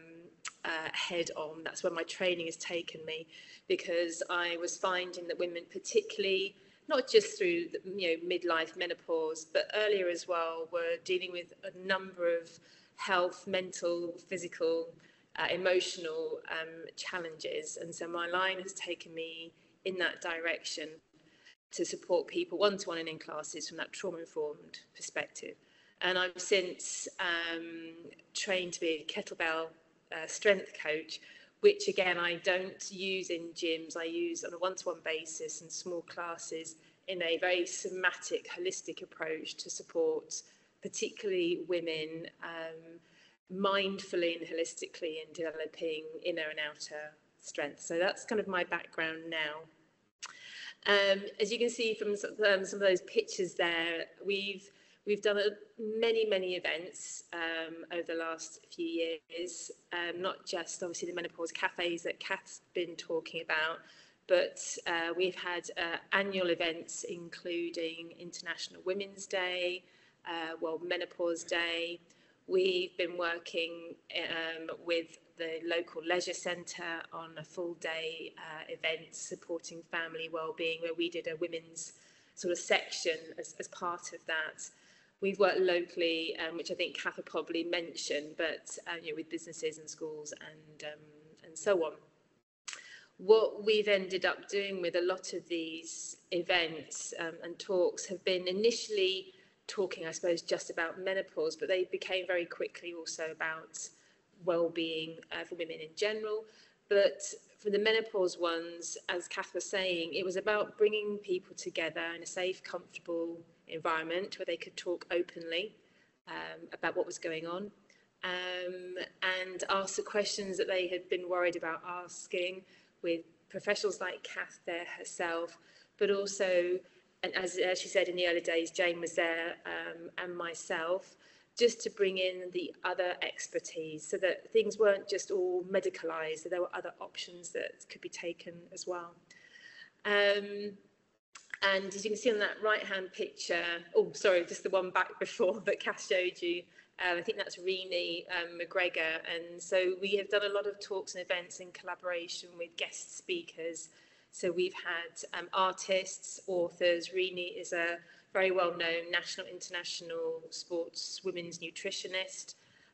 [SPEAKER 4] head on. That's where my training has taken me, because I was finding that women, particularly not just through midlife menopause, but earlier as well, were dealing with a number of health, mental, physical, emotional challenges. And so my line has taken me in that direction to support people one-to-one and in classes from that trauma-informed perspective. And I've since trained to be a kettlebell strength coach, which again I don't use in gyms. I use on a one-to-one basis in small classes in a very somatic, holistic approach to support particularly women mindfully and holistically in developing inner and outer strength. So that's kind of my background now. As you can see from some of those pictures there, we've done many events over the last few years, not just obviously the menopause cafes that Kath's been talking about, but we've had annual events including International Women's Day, World Menopause Day. We've been working with the local leisure centre on a full day event supporting family wellbeing, where we did a women's sort of section as part of that. We've worked locally, which I think Kath will probably mention, but with businesses and schools and so on. What we've ended up doing with a lot of these events and talks have been initially talking, I suppose, just about menopause, but they became very quickly also about well-being for women in general. But for the menopause ones, as Kath was saying, it was about bringing people together in a safe, comfortable environment where they could talk openly about what was going on and ask the questions that they had been worried about asking, with professionals like Kath there herself, but also, and as she said in the early days, Jane was there and myself, just to bring in the other expertise so that things weren't just all medicalised, that there were other options that could be taken as well. And as you can see on that right-hand picture, oh, sorry, just the one back before that Kath showed you, I think that's Renee McGregor. And so we have done a lot of talks and events in collaboration with guest speakers. So we've had artists, authors. Renee is a very well-known national, international sports women's nutritionist.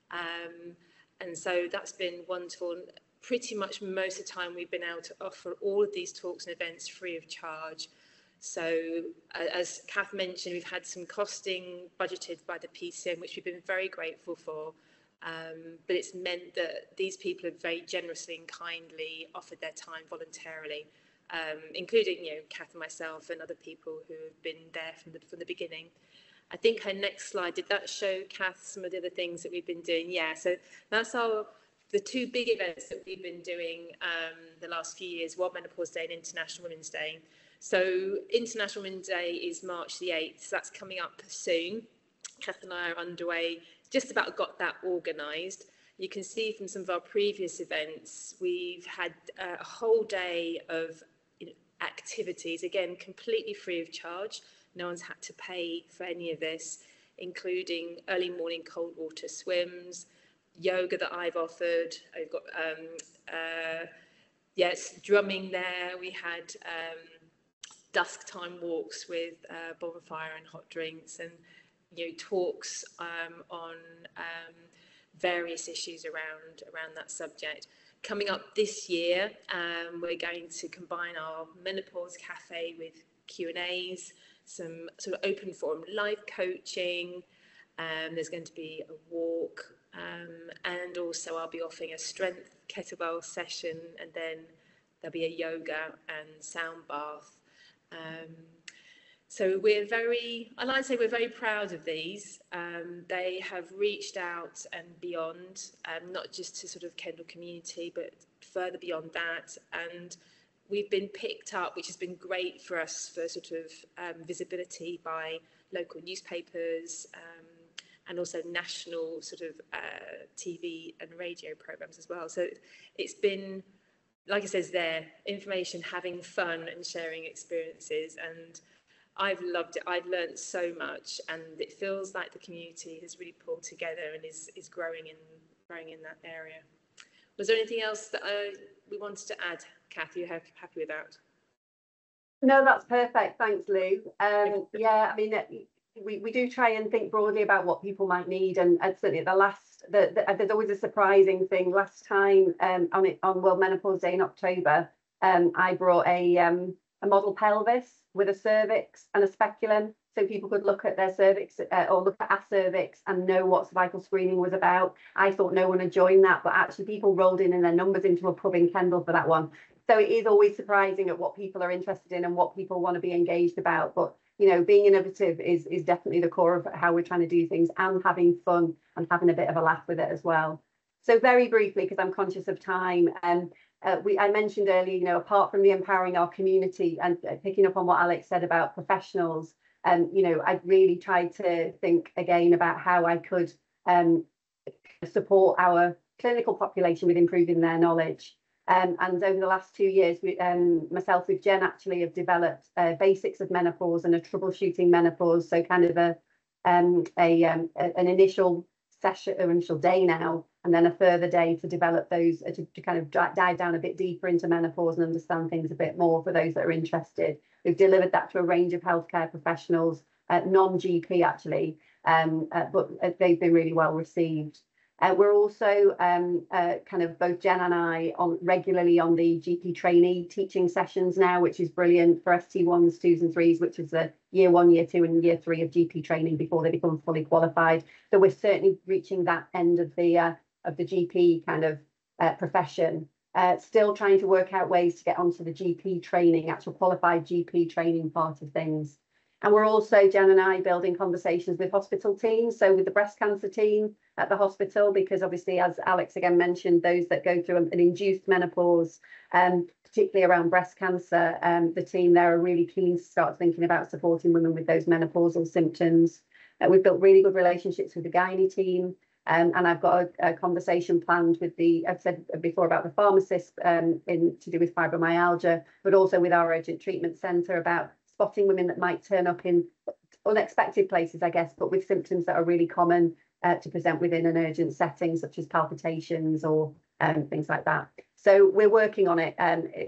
[SPEAKER 4] And so that's been wonderful. Pretty much most of the time we've been able to offer all of these talks and events free of charge. So as Kath mentioned, we've had some costing budgeted by the PCN, which we've been very grateful for. But it's meant that these people have very generously and kindly offered their time voluntarily, including Kath and myself and other people who have been there from the beginning. I think her next slide, did that show, Kath, some of the other things that we've been doing? Yeah, so that's the two big events that we've been doing the last few years, World Menopause Day and International Women's Day. So International Women's Day is March the 8th, so that's coming up soon. Kath and I are underway, just about got that organised. you can see from some of our previous events, we've had a whole day of activities, again, completely free of charge. No one's had to pay for any of this, including early morning cold water swims, yoga that I've offered. I've got, yes, drumming there. We had dusk time walks with bonfire and hot drinks, and talks on various issues around that subject. Coming up this year, we're going to combine our menopause cafe with Q&As, some sort of open forum live coaching. There's going to be a walk, and also I'll be offering a strength kettlebell session, and then there'll be a yoga and sound bath. So we're I'd like to say we're very proud of these. They have reached out and beyond, not just to sort of Kendal community, but further beyond that. And we've been picked up, which has been great for us for sort of visibility by local newspapers, and also national sort of TV and radio programs as well. So it's been, like it says there, information, having fun and sharing experiences. And I've loved it. I've learned so much, and it feels like the community has really pulled together and is growing in that area. Was there anything else that we wanted to add, Kath? Are you happy with that?
[SPEAKER 3] No, that's perfect. Thanks, Lou. Yeah, I mean, we do try and think broadly about what people might need, and certainly there's always a surprising thing. Last time on World Menopause Day in October, I brought a model pelvis with a cervix and a speculum, so people could look at their cervix or look at our cervix and know what cervical screening was about. I thought no one had joined that, but actually people rolled in their numbers into a pub in Kendal for that one. So it is always surprising at what people are interested in and what people want to be engaged about. But being innovative is definitely the core of how we're trying to do things, and having fun and having a bit of a laugh with it as well. So very briefly, because I'm conscious of time, I mentioned earlier, apart from the empowering our community and picking up on what Alex said about professionals, I really tried to think again about how I could support our clinical population with improving their knowledge. And over the last 2 years, myself with Jen actually have developed basics of menopause and a troubleshooting menopause. So kind of an initial session or initial day now, and then a further day to develop those to kind of dive down a bit deeper into menopause and understand things a bit more for those that are interested. We've delivered that to a range of healthcare professionals, non-GP actually, but they've been really well received. We're also kind of both Jen and I regularly on the GP trainee teaching sessions now, which is brilliant for ST1s, 2s and 3s, which is the year 1, year 2 and year 3 of GP training before they become fully qualified. So we're certainly reaching that end of the GP kind of profession. Still trying to work out ways to get onto the GP training, actual qualified GP training part of things. And we're also, Jen and I, building conversations with hospital teams, so with the breast cancer team at the hospital, because obviously, as Alex again mentioned, those that go through an induced menopause, particularly around breast cancer, the team there are really keen to start thinking about supporting women with those menopausal symptoms. We've built really good relationships with the gynae team, and I've got a conversation planned with I've said before about the pharmacist to do with fibromyalgia, but also with our urgent treatment centre about spotting women that might turn up in unexpected places, I guess, but with symptoms that are really common to present within an urgent setting, such as palpitations or things like that. So we're working on it,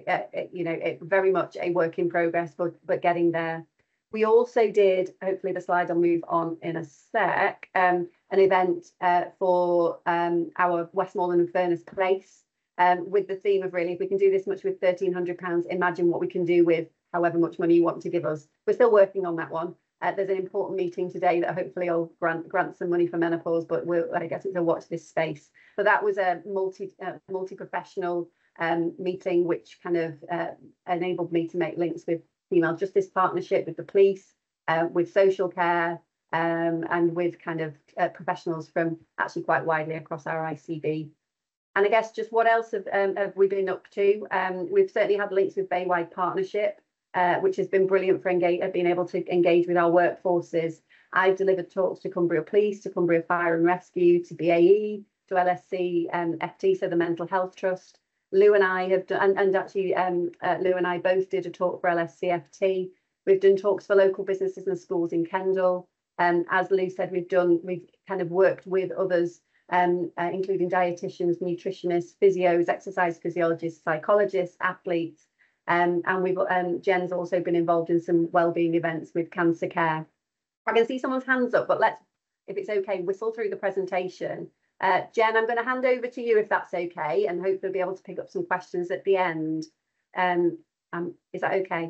[SPEAKER 3] it very much a work in progress, but getting there. We also did, hopefully the slide will move on in a sec, an event for our Westmoreland and Furness Place with the theme of really, if we can do this much with £1,300, imagine what we can do with however much money you want to give us. We're still working on that one. There's an important meeting today that hopefully will grant some money for menopause, but I guess it's a watch this space. But that was a multi-professional meeting, which kind of enabled me to make links with Female Justice Partnership, with the police, with social care, and with kind of professionals from actually quite widely across our ICB. And I guess just what else have we been up to? We've certainly had links with Baywide Partnership, which has been brilliant for being able to engage with our workforces. I've delivered talks to Cumbria Police, to Cumbria Fire and Rescue, to BAE, to LSC FT, so the Mental Health Trust. Lou and I have done, and actually Lou and I both did a talk for LSCFT. We've done talks for local businesses and schools in Kendal. As Lou said, we've kind of worked with others, including dietitians, nutritionists, physios, exercise physiologists, psychologists, athletes. And Jen's also been involved in some wellbeing events with Cancer Care. I can see someone's hands up, but let's, if it's okay, whistle through the presentation. Jen, I'm going to hand over to you if that's okay, and hopefully be able to pick up some questions at the end. Is that okay?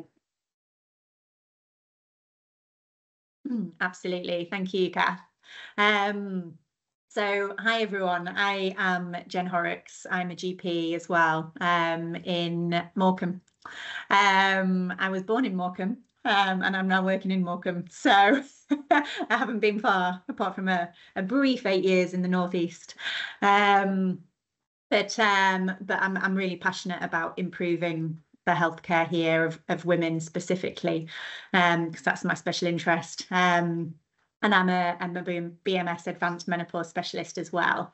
[SPEAKER 5] Absolutely. Thank you, Kath. So hi everyone, I am Jen Horrocks. I'm a GP as well in Morecambe. I was born in Morecambe and I'm now working in Morecambe. So I haven't been far, apart from a brief 8 years in the northeast. But I'm really passionate about improving the healthcare here of women specifically, because that's my special interest. And I'm a BMS advanced menopause specialist as well.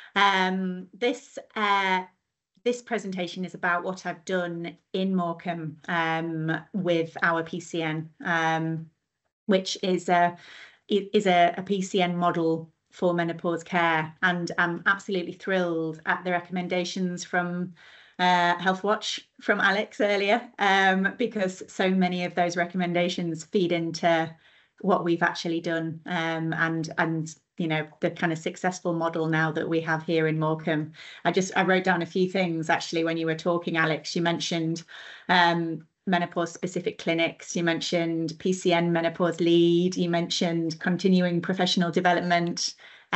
[SPEAKER 5] This presentation is about what I've done in Morecambe with our PCN, which is a PCN model for menopause care, and I'm absolutely thrilled at the recommendations from Healthwatch from Alex earlier, because so many of those recommendations feed into what we've actually done, and you know, the kind of successful model now that we have here in Morecambe. I wrote down a few things actually when you were talking, Alex. You mentioned menopause specific clinics, you mentioned PCN menopause lead, you mentioned continuing professional development.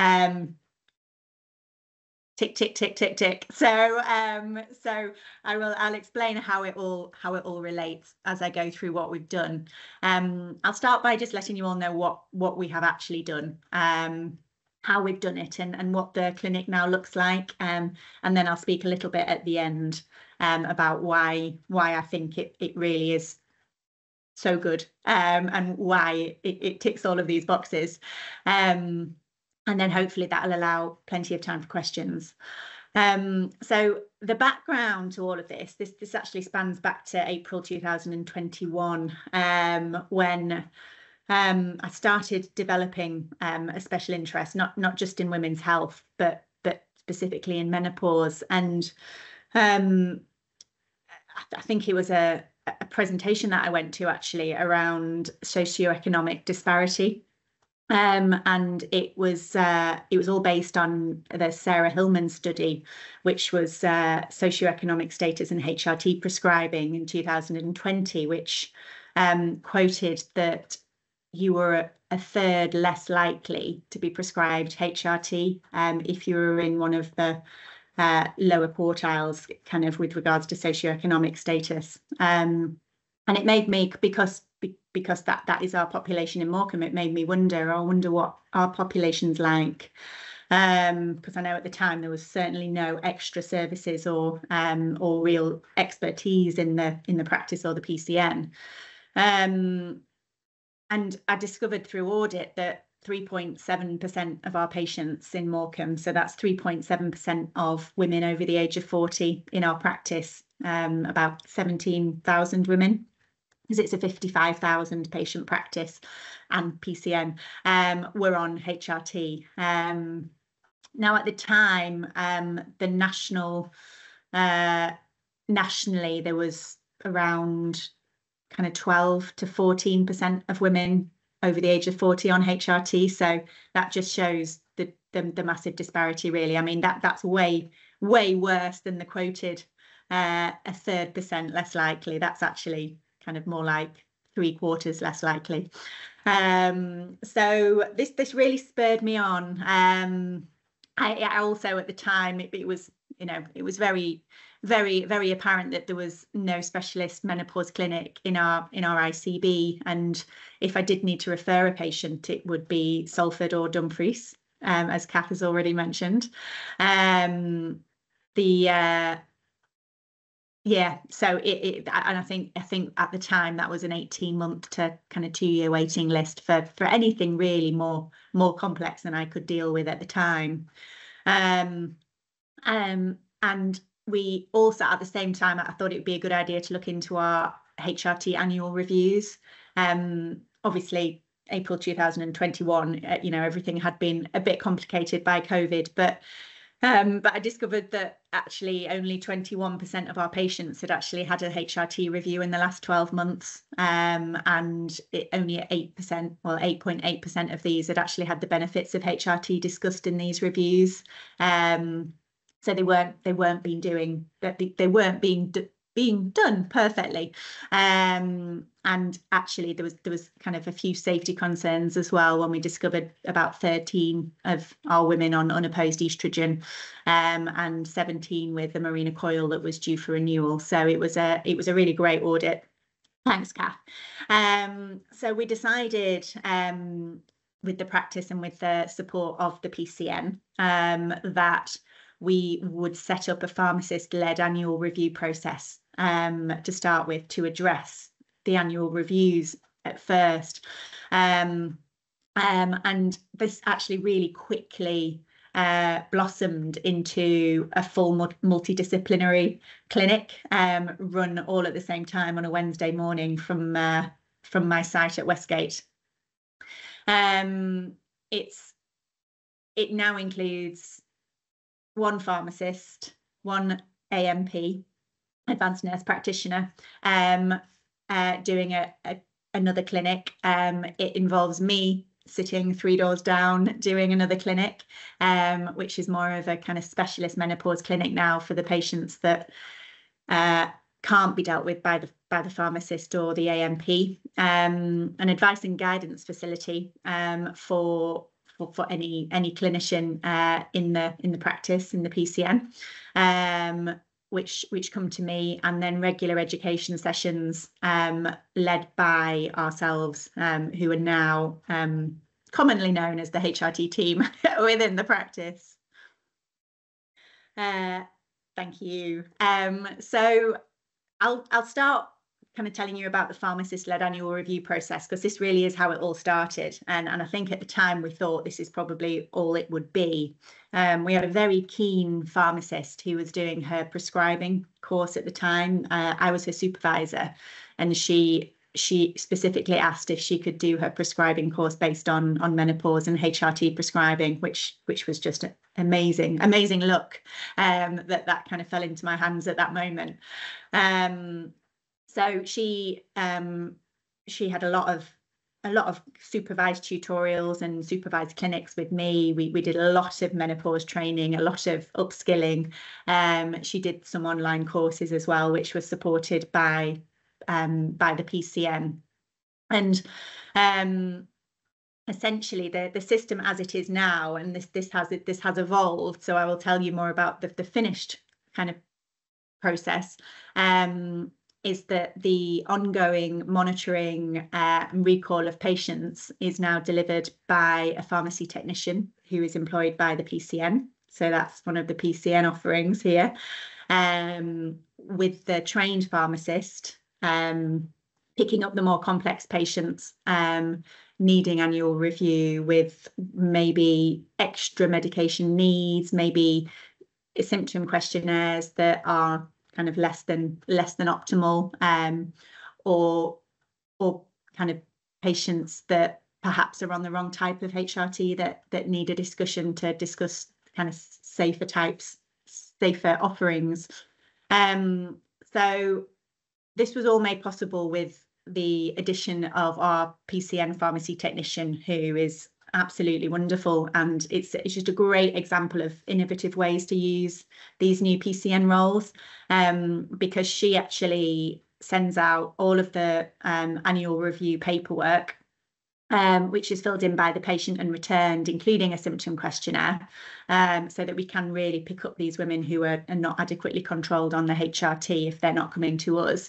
[SPEAKER 5] Tick, tick, tick, tick, tick. So I'll explain how it all relates as I go through what we've done. I'll start by just letting you all know what we have actually done, how we've done it, and what the clinic now looks like, and then I'll speak a little bit at the end about why I think it really is so good, and why it ticks all of these boxes. And then hopefully that'll allow plenty of time for questions. So the background to all of this actually spans back to April 2021, when I started developing a special interest, not just in women's health, but specifically in menopause. And I think it was a presentation that I went to actually around socioeconomic disparity. And it was all based on the Sarah Hillman study, which was socioeconomic status and HRT prescribing in 2020, which quoted that you were a third less likely to be prescribed HRT if you were in one of the lower quartiles, kind of with regards to socioeconomic status. And it made me, because that is our population in Morecambe, it made me wonder what our population's like, because I know at the time there was certainly no extra services or real expertise in the practice or the PCN, and I discovered through audit that 3.7% of our patients in Morecambe, so that's 3.7% of women over the age of 40 in our practice, about 17,000 women, because it's a 55,000 patient practice and PCN, were on HRT. Now at the time, the nationally there was around kind of 12 to 14% of women over the age of 40 on HRT. So that just shows the massive disparity, really. I mean, that's way worse than the quoted a third % less likely. That's actually kind of more like 3/4 less likely. So this really spurred me on. I also at the time it was, you know, it was very apparent that there was no specialist menopause clinic in our ICB, and if I did need to refer a patient, it would be Salford or Dumfries, as Kath has already mentioned. Yeah, so and I think at the time that was an 18-month to kind of 2-year waiting list for anything really more complex than I could deal with at the time. And we also, at the same time, I thought it would be a good idea to look into our HRT annual reviews. Obviously, April 2021, everything had been a bit complicated by COVID, but I discovered that actually only 21% of our patients had actually had a HRT review in the last 12 months. And only 8%, well, 8.8% of these had actually had the benefits of HRT discussed in these reviews. So they weren't being done perfectly. And actually there was kind of a few safety concerns as well when we discovered about 13 of our women on unopposed estrogen, and 17 with the Mirena coil that was due for renewal. So it was a really great audit. Thanks, Kath. So we decided, with the practice and with the support of the PCN, that we would set up a pharmacist-led annual review process to start with, to address the annual reviews at first. And this actually really quickly blossomed into a full multidisciplinary clinic, run all at the same time on a Wednesday morning from my site at Westgate. It now includes one pharmacist, one AMP, advanced nurse practitioner, doing another clinic. It involves me sitting 3 doors down doing another clinic, which is more of a kind of specialist menopause clinic now for the patients that can't be dealt with by the pharmacist or the AMP. An advice and guidance facility for any clinician in the practice, in the PCN, which come to me, and then regular education sessions led by ourselves, who are now commonly known as the HRT team within the practice. Thank you. So I'll start kind of telling you about the pharmacist-led annual review process, because this really is how it all started. And I think at the time we thought this is probably all it would be. We had a very keen pharmacist who was doing her prescribing course at the time. I was her supervisor, and she specifically asked if she could do her prescribing course based on menopause and HRT prescribing, which was just an amazing luck, that kind of fell into my hands at that moment. So she had a lot of supervised tutorials and supervised clinics with me. We did a lot of menopause training, a lot of upskilling. She did some online courses as well, which was supported by the PCN. And essentially the system as it is now, and this has evolved. So I will tell you more about the finished kind of process. Is that the ongoing monitoring and recall of patients is now delivered by a pharmacy technician who is employed by the PCN. So that's one of the PCN offerings here, with the trained pharmacist picking up the more complex patients needing annual review with maybe extra medication needs, maybe symptom questionnaires that are kind of less than optimal, or kind of patients that perhaps are on the wrong type of HRT that need a discussion to discuss kind of safer offerings. So this was all made possible with the addition of our PCN pharmacy technician, who is absolutely wonderful, and it's just a great example of innovative ways to use these new PCN roles, because she actually sends out all of the annual review paperwork, which is filled in by the patient and returned, including a symptom questionnaire, so that we can really pick up these women who are not adequately controlled on the HRT if they're not coming to us,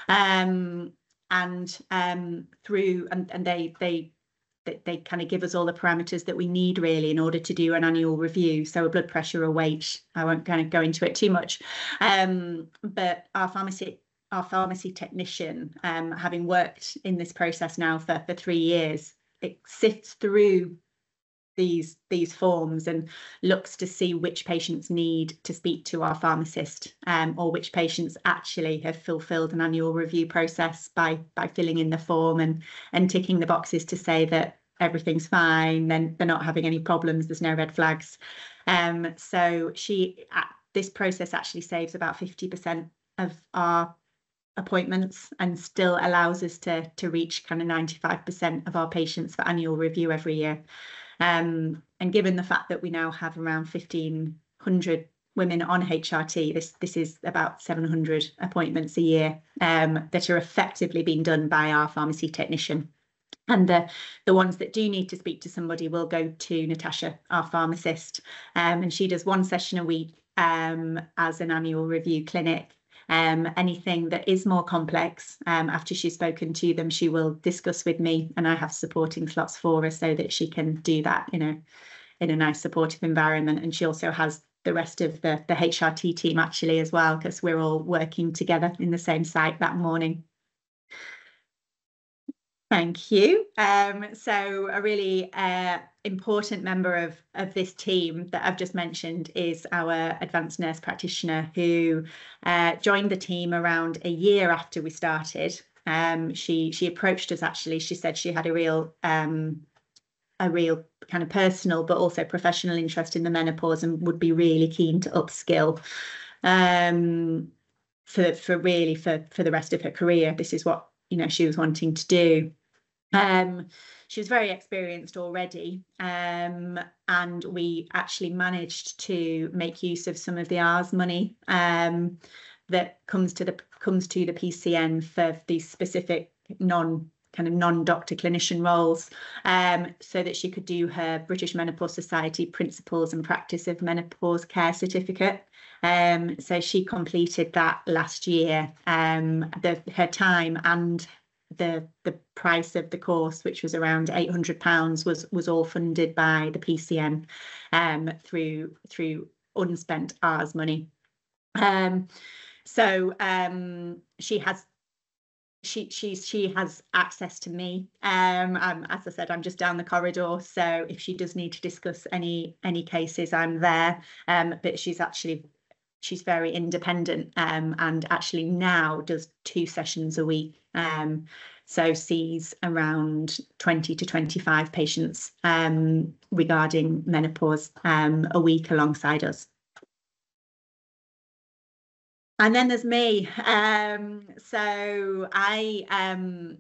[SPEAKER 5] they kind of give us all the parameters that we need really in order to do an annual review. So a blood pressure, a weight, I won't kind of go into it too much. But our pharmacy technician, having worked in this process now for 3 years, it sifts through these forms and looks to see which patients need to speak to our pharmacist, or which patients actually have fulfilled an annual review process by filling in the form and ticking the boxes to say that everything's fine, then they're not having any problems, there's no red flags. So this process actually saves about 50% of our appointments and still allows us to reach kind of 95% of our patients for annual review every year. And given the fact that we now have around 1,500 women on HRT, this is about 700 appointments a year that are effectively being done by our pharmacy technician. And the ones that do need to speak to somebody will go to Natasha, our pharmacist, and she does 1 session a week as an annual review clinic. Anything that is more complex, after she's spoken to them, she will discuss with me, and I have supporting slots for her so that she can do that in a nice supportive environment. And she also has the rest of the HRT team actually as well, because we're all working together in the same site that morning. Thank you. So a really important member of this team that I've just mentioned is our advanced nurse practitioner, who joined the team around a year after we started. She approached us actually. She said she had a real kind of personal but also professional interest in the menopause and would be really keen to upskill for the rest of her career. This is what she was wanting to do. She was very experienced already, and we actually managed to make use of some of the Rs money that comes to the PCN for these specific non-doctor clinician roles, so that she could do her British Menopause Society Principles and Practice of Menopause Care certificate. So she completed that last year. Her time and the price of the course, which was around £800, was all funded by the PCN through unspent Rs money. So she has access to me. As I said, I'm just down the corridor, so if she does need to discuss any cases, I'm there. But she's very independent, and actually now does 2 sessions a week. So sees around 20 to 25 patients regarding menopause a week alongside us. And then there's me. So I,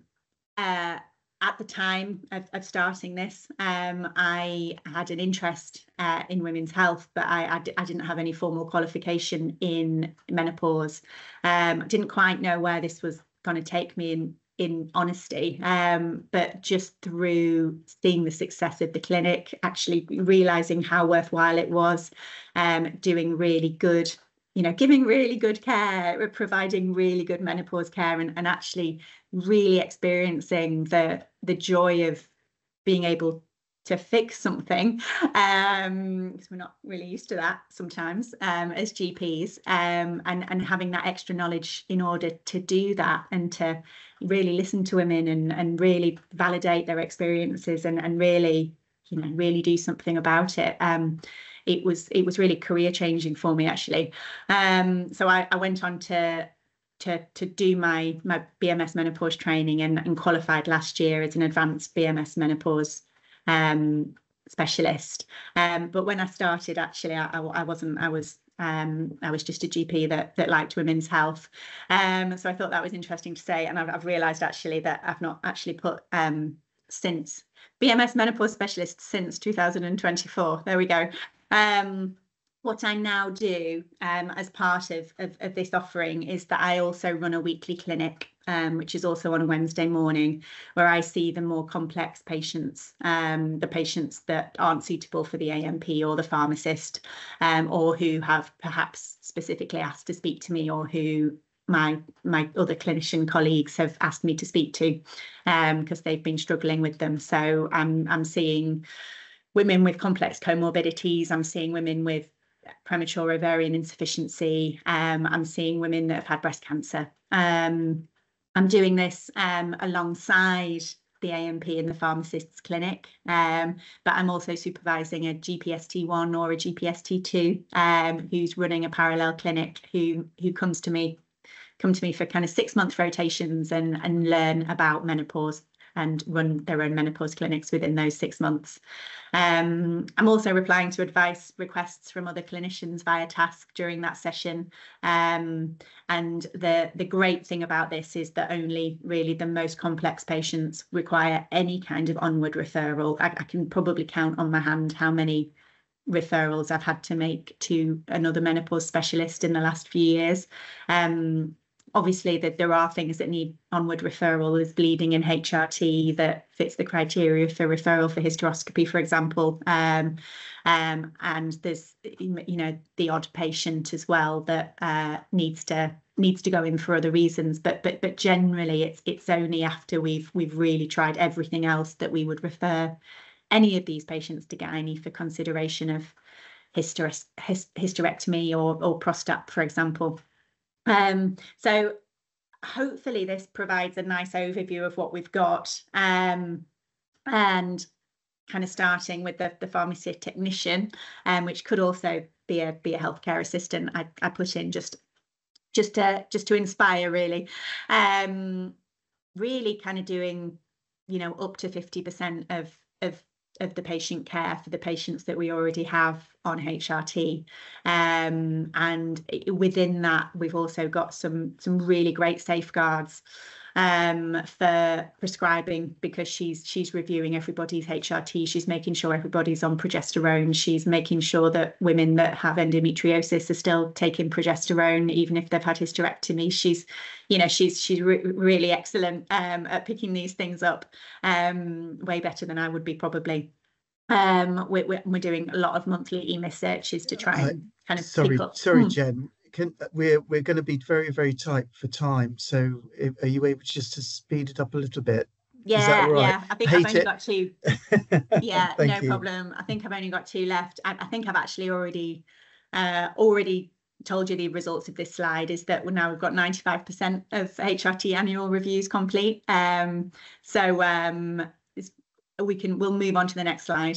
[SPEAKER 5] at the time of starting this, I had an interest in women's health, but I didn't have any formal qualification in menopause. Didn't quite know where this was going to take me in honesty, but just through seeing the success of the clinic, actually realizing how worthwhile it was, doing really good, giving really good care, providing really good menopause care, and actually really experiencing the joy of being able to fix something, because we're not really used to that sometimes as GPs, and having that extra knowledge in order to do that, and to really listen to women and really validate their experiences, and really do something about it. It was really career changing for me actually. So I went on to do my BMS menopause training and qualified last year as an advanced BMS menopause specialist. But when I started, actually, I wasn't. I was just a GP that liked women's health. So I thought that was interesting to say, and I've realised actually that I've not actually put since BMS menopause specialist since 2024. There we go. What I now do as part of this offering is that I also run a weekly clinic, which is also on a Wednesday morning, where I see the more complex patients, the patients that aren't suitable for the AMP or the pharmacist, or who have perhaps specifically asked to speak to me, or who my other clinician colleagues have asked me to speak to, because they've been struggling with them. So I'm seeing women with complex comorbidities. I'm seeing women with premature ovarian insufficiency. I'm seeing women that have had breast cancer. I'm doing this alongside the A&P in the pharmacist's clinic, but I'm also supervising a GPST1 or a GPST2 who's running a parallel clinic, who come to me for kind of 6-month rotations and learn about menopause and run their own menopause clinics within those 6 months. I'm also replying to advice requests from other clinicians via task during that session. And the great thing about this is that only really the most complex patients require any kind of onward referral. I can probably count on my hand how many referrals I've had to make to another menopause specialist in the last few years. Obviously, that there are things that need onward referral. There's bleeding in HRT that fits the criteria for referral for hysteroscopy, for example. And there's, you know, the odd patient as well that needs to go in for other reasons. But generally, it's only after we've really tried everything else that we would refer any of these patients to gynae for consideration of hysterectomy or Prostap, for example. So hopefully this provides a nice overview of what we've got, and kind of starting with the pharmacy technician, which could also be a healthcare assistant. I put in just to inspire, really, really kind of doing, you know, up to 50% of the patient care for the patients that we already have on HRT, and within that we've also got some really great safeguards for prescribing, because she's reviewing everybody's HRT, she's making sure everybody's on progesterone, she's making sure that women that have endometriosis are still taking progesterone even if they've had hysterectomy. She's really excellent at picking these things up, way better than I would be probably. We're doing a lot of monthly EMIS searches to try and kind of pick up.
[SPEAKER 2] Sorry, Jen. We're going to be very, very tight for time. So are you able just to speed it up a little bit?
[SPEAKER 5] Yeah,
[SPEAKER 2] is that right?
[SPEAKER 5] Yeah. I think I've only got 2. Yeah, no
[SPEAKER 2] you.
[SPEAKER 5] problem. I think I've only got 2 left. I think I've actually already told you the results of this slide is that we've got 95% of HRT annual reviews complete. We'll move on to the next slide.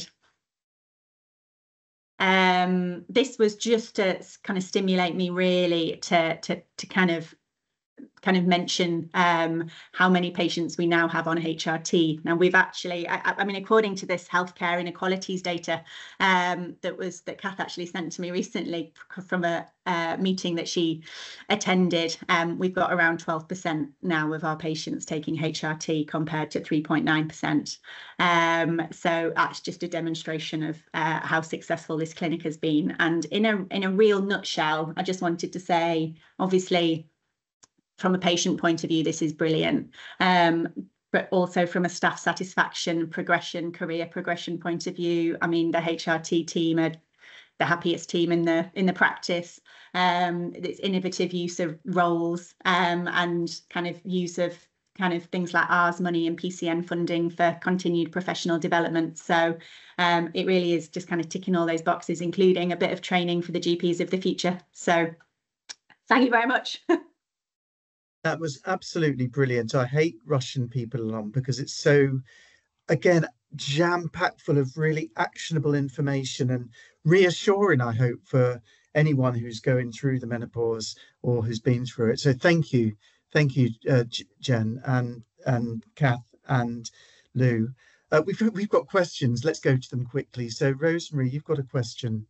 [SPEAKER 5] This was just to kind of stimulate me really to kind of mention how many patients we now have on HRT. Now we've actually, I mean, according to this healthcare inequalities data that Kath actually sent to me recently from a meeting that she attended, we've got around 12% now of our patients taking HRT compared to 3.9%. So that's just a demonstration of how successful this clinic has been. And in a real nutshell, I just wanted to say, obviously, from a patient point of view, this is brilliant, but also from a staff satisfaction, career progression point of view. I mean, the HRT team are the happiest team in the practice. It's innovative use of roles, and kind of use of kind of things like Rs money and PCN funding for continued professional development. So it really is just kind of ticking all those boxes, including a bit of training for the GPs of the future. So thank you very much.
[SPEAKER 2] That was absolutely brilliant. I hate rushing people along because it's so, again, jam-packed full of really actionable information and reassuring, I hope, for anyone who's going through the menopause or who's been through it. So thank you, Jen and Kath and Lou. We've got questions. Let's go to them quickly. So Rosemary, you've got a question.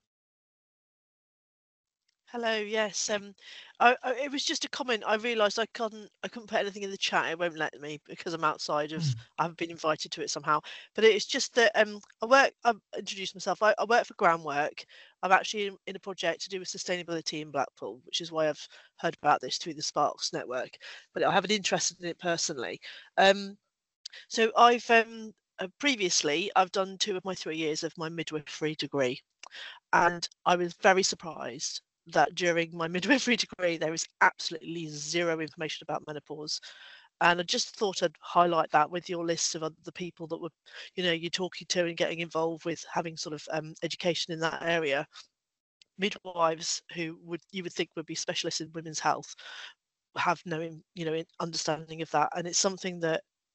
[SPEAKER 6] Hello. Yes. It was just a comment. I realised I couldn't put anything in the chat. It won't let me because I'm outside of. I haven't been invited to it somehow. But it's just that I've introduced myself. I work for Groundwork. I'm actually in a project to do with sustainability in Blackpool, which is why I've heard about this through the Sparks network. But I have an interest in it personally. So I've previously I've done 2 of my 3 years of my midwifery degree, and I was very surprised that during my midwifery degree there is absolutely zero information about menopause. And I just thought I'd highlight that with your list of the people that were, you're talking to and getting involved with having sort of education in that area. Midwives who you would think would be specialists in women's health have no understanding of that, and it's something that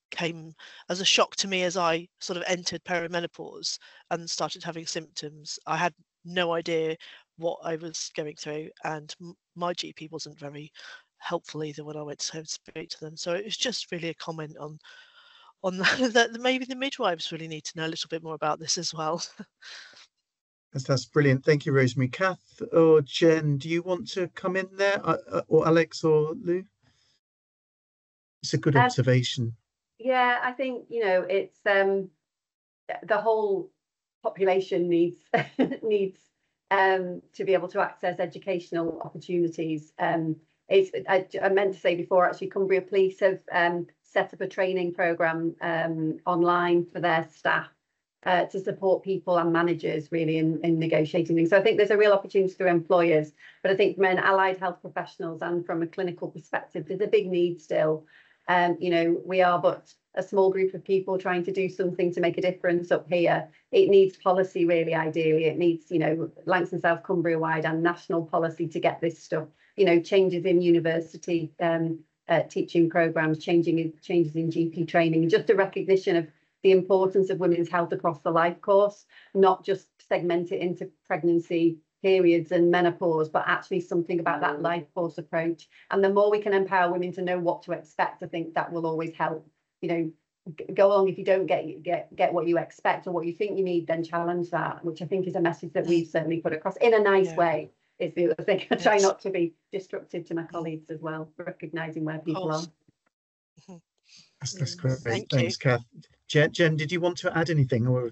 [SPEAKER 6] came as a shock to me as I sort of entered perimenopause and started having symptoms. I had no idea what I was going through, and my GP wasn't very helpful either when I went to speak to them. So it was just really a comment on that maybe the midwives really need to know a little bit more about this as well.
[SPEAKER 2] That's brilliant. Thank you, Rosemary. Kath or Jen, do you want to come in there, or Alex or Lou? It's a good observation.
[SPEAKER 3] Yeah, I think, you know, it's the whole population needs needs to be able to access educational opportunities. I meant to say before, actually, Cumbria Police have set up a training programme online for their staff to support people and managers really in negotiating things. So I think there's a real opportunity for employers, but I think from an allied health professionals and from a clinical perspective, there's a big need still. You know, we are but a small group of people trying to do something to make a difference up here. It needs policy, really, ideally. It needs, you know, Lancs and South Cumbria wide and national policy to get this stuff, you know, changes in university teaching programmes, changes in GP training, just a recognition of the importance of women's health across the life course, not just segment it into pregnancy periods and menopause, but actually something about that life course approach. And the more we can empower women to know what to expect, I think that will always help. You know, go along if you don't get what you expect or what you think you need, then challenge that, which I think is a message that we've certainly put across in a nice way. Is the other thing. I try not to be destructive to my colleagues as well, recognising where people are.
[SPEAKER 2] That's great.
[SPEAKER 6] Thanks,
[SPEAKER 2] Kath. Jen, did you want to add anything, or?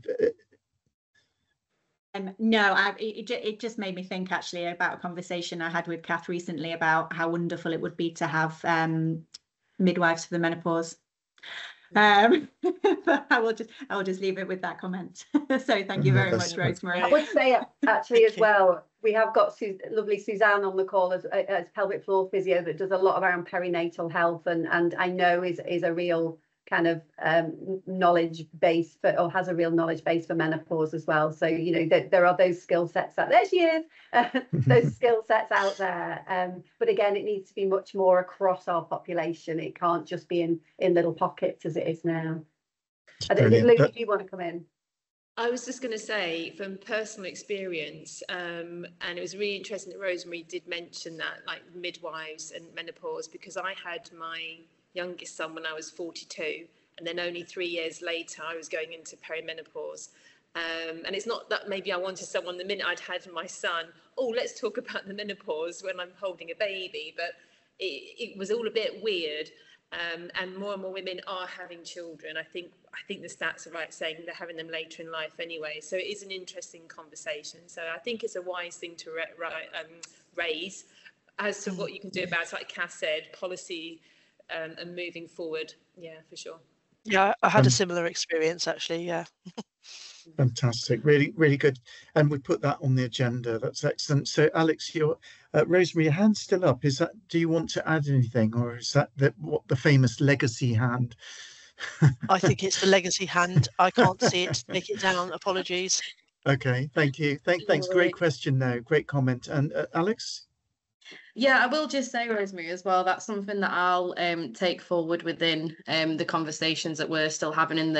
[SPEAKER 5] No, it just made me think actually about a conversation I had with Kath recently about how wonderful it would be to have midwives for the menopause. But I will just leave it with that comment. So thank you very much, Rosemary.
[SPEAKER 3] I would say actually as well, we have got lovely Suzanne on the call as pelvic floor physio that does a lot around perinatal health, and I know is a real kind of knowledge base for, or has a real knowledge base for menopause as well. So, you know, there are those skill sets out there. She is those skill sets out there. But again, it needs to be much more across our population. It can't just be in little pockets as it is now. Luke, do you want to come in?
[SPEAKER 4] I was just going to say, from personal experience, and it was really interesting that Rosemary did mention that, like midwives and menopause, because I had my youngest son when I was 42, and then only 3 years later I was going into perimenopause. And it's not that maybe I wanted someone the minute I'd had my son, oh, let's talk about the menopause when I'm holding a baby, but it was all a bit weird. And more women are having children. I think the stats are right saying they're having them later in life anyway. So it is an interesting conversation. So I think it's a wise thing to raise as to what you can do about it. Like Kath said, policy and moving forward. Yeah, for sure.
[SPEAKER 6] Yeah, I had a similar experience actually. Yeah.
[SPEAKER 2] Fantastic, really, really good. And we put that on the agenda. That's excellent. So, Alex, Rosemary, your hand's still up. Is that? Do you want to add anything, or is that the famous legacy hand?
[SPEAKER 6] I think it's the legacy hand. I can't see it. Take it down. Apologies.
[SPEAKER 2] Okay, thank you. Thanks. Great question, though. Great comment. And Alex.
[SPEAKER 1] Yeah, I will just say, Rosemary, as well, that's something that I'll take forward within the conversations that we're still having in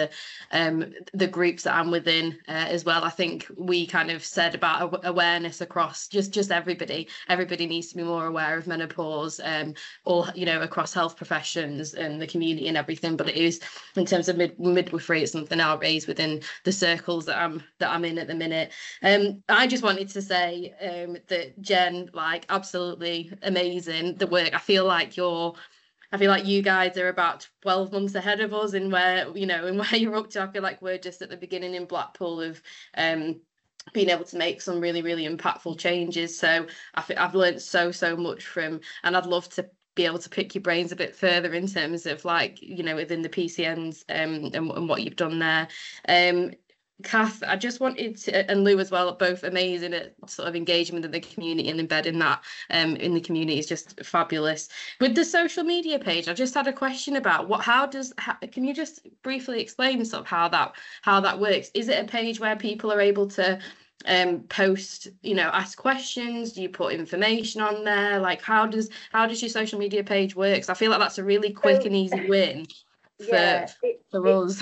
[SPEAKER 1] the groups that I'm within as well. I think we kind of said about awareness across just everybody. Everybody needs to be more aware of menopause, or you know, across health professions and the community and everything. But it is, in terms of midwifery, it's something I'll raise within the circles that I'm in at the minute. I just wanted to say that Jen, like, absolutely amazing the work. I feel like you guys are about 12 months ahead of us in where you're up to. I feel like we're just at the beginning in Blackpool of being able to make some really, really impactful changes. So I've learned so much from, and I'd love to be able to pick your brains a bit further in terms of, like, you know, within the PCNs and what you've done there. Kath, I just wanted to, and Lou as well, both amazing at sort of engagement in the community and embedding that in the community is just fabulous. With the social media page, I just had a question about can you just briefly explain sort of how that works? Is it a page where people are able to post, you know, ask questions? Do you put information on there? Like, how does your social media page work? I feel like that's a really quick and easy win. for us.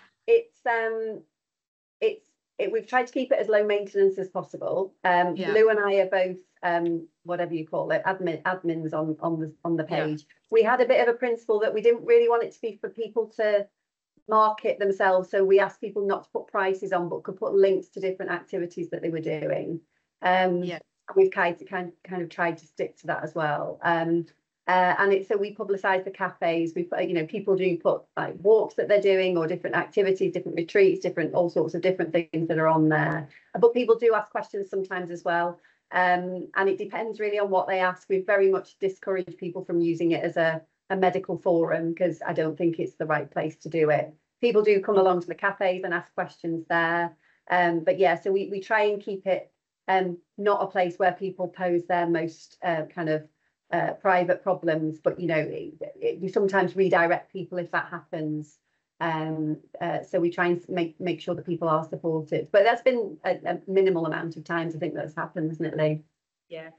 [SPEAKER 3] We've tried to keep it as low maintenance as possible. Lou and I are both whatever you call it, admins on the page. We had a bit of a principle that we didn't really want it to be for people to market themselves, so we asked people not to put prices on, but could put links to different activities that they were doing. We've kind of tried to stick to that as well. So we publicise the cafes. We put, people do put like walks that they're doing or different activities, different retreats, all sorts of different things that are on there. But people do ask questions sometimes as well. And it depends really on what they ask. We very much discourage people from using it as a medical forum, because I don't think it's the right place to do it. People do come along to the cafes and ask questions there. But yeah, so we try and keep it not a place where people pose their most private problems, but we sometimes redirect people if that happens. So we try and make sure that people are supported. But that's been a minimal amount of times I think that's happened, isn't it, Lee?
[SPEAKER 4] Yeah,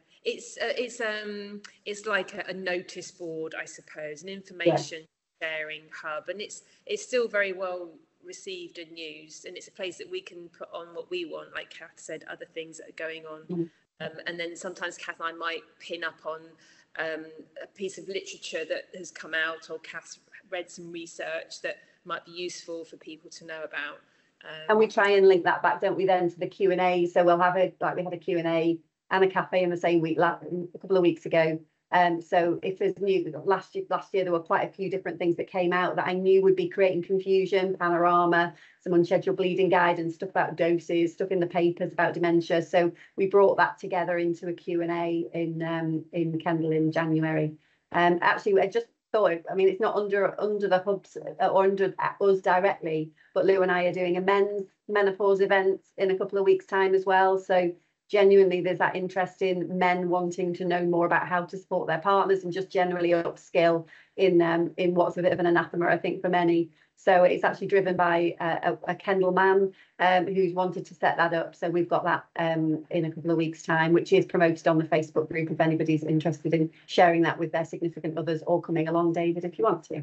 [SPEAKER 4] it's like a notice board, I suppose, an information sharing hub, and it's still very well received and used, and it's a place that we can put on what we want, like Kath said, other things that are going on. And then sometimes Kath and I might pin up on a piece of literature that has come out, or Kath's read some research that might be useful for people to know about.
[SPEAKER 3] And we try and link that back, don't we, then to the Q&A. So we'll have we had a Q&A and a cafe in the same week, a couple of weeks ago. So if there's new, last year there were quite a few different things that came out that I knew would be creating confusion. Panorama, some unscheduled bleeding guidance, stuff about doses, stuff in the papers about dementia. So we brought that together into a Q&A in Kendal in January. Actually, I just thought, I mean, it's not under the hubs or under us directly, but Lou and I are doing a men's menopause event in a couple of weeks' time as well. So genuinely, there's that interest in men wanting to know more about how to support their partners and just generally upskill in what's a bit of an anathema, I think, for many. So it's actually driven by a Kendal man who's wanted to set that up. So we've got that in a couple of weeks' time, which is promoted on the Facebook group if anybody's interested in sharing that with their significant others, or coming along, David, if you want to.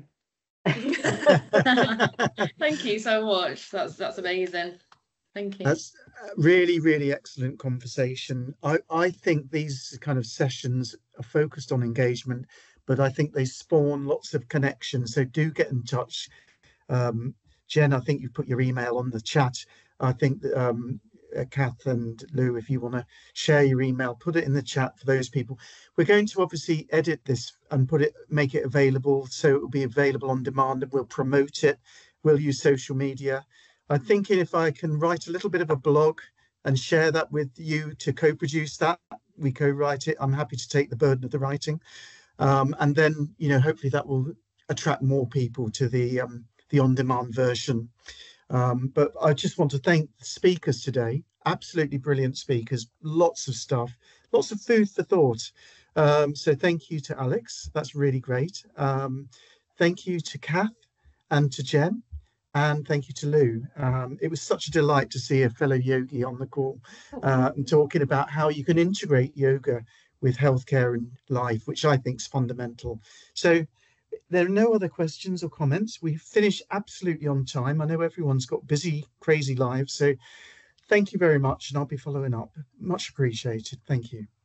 [SPEAKER 1] Thank you so much. That's amazing. Thank you.
[SPEAKER 2] That's really, really excellent conversation. I think these kind of sessions are focused on engagement, but I think they spawn lots of connections. So do get in touch. Jen, I think you put your email on the chat. I think that Kath and Lou, if you want to share your email, put it in the chat for those people. We're going to obviously edit this and make it available, so it will be available on demand, and we'll promote it. We'll use social media. I'm thinking if I can write a little bit of a blog and share that with you to co-produce that, we co-write it. I'm happy to take the burden of the writing, and then hopefully that will attract more people to the on-demand version. But I just want to thank the speakers today. Absolutely brilliant speakers. Lots of stuff. Lots of food for thought. So thank you to Alex. That's really great. Thank you to Kath and to Jen. And thank you to Lou. It was such a delight to see a fellow yogi on the call and talking about how you can integrate yoga with healthcare and life, which I think is fundamental. So there are no other questions or comments. We finished absolutely on time. I know everyone's got busy, crazy lives. So thank you very much. And I'll be following up. Much appreciated. Thank you.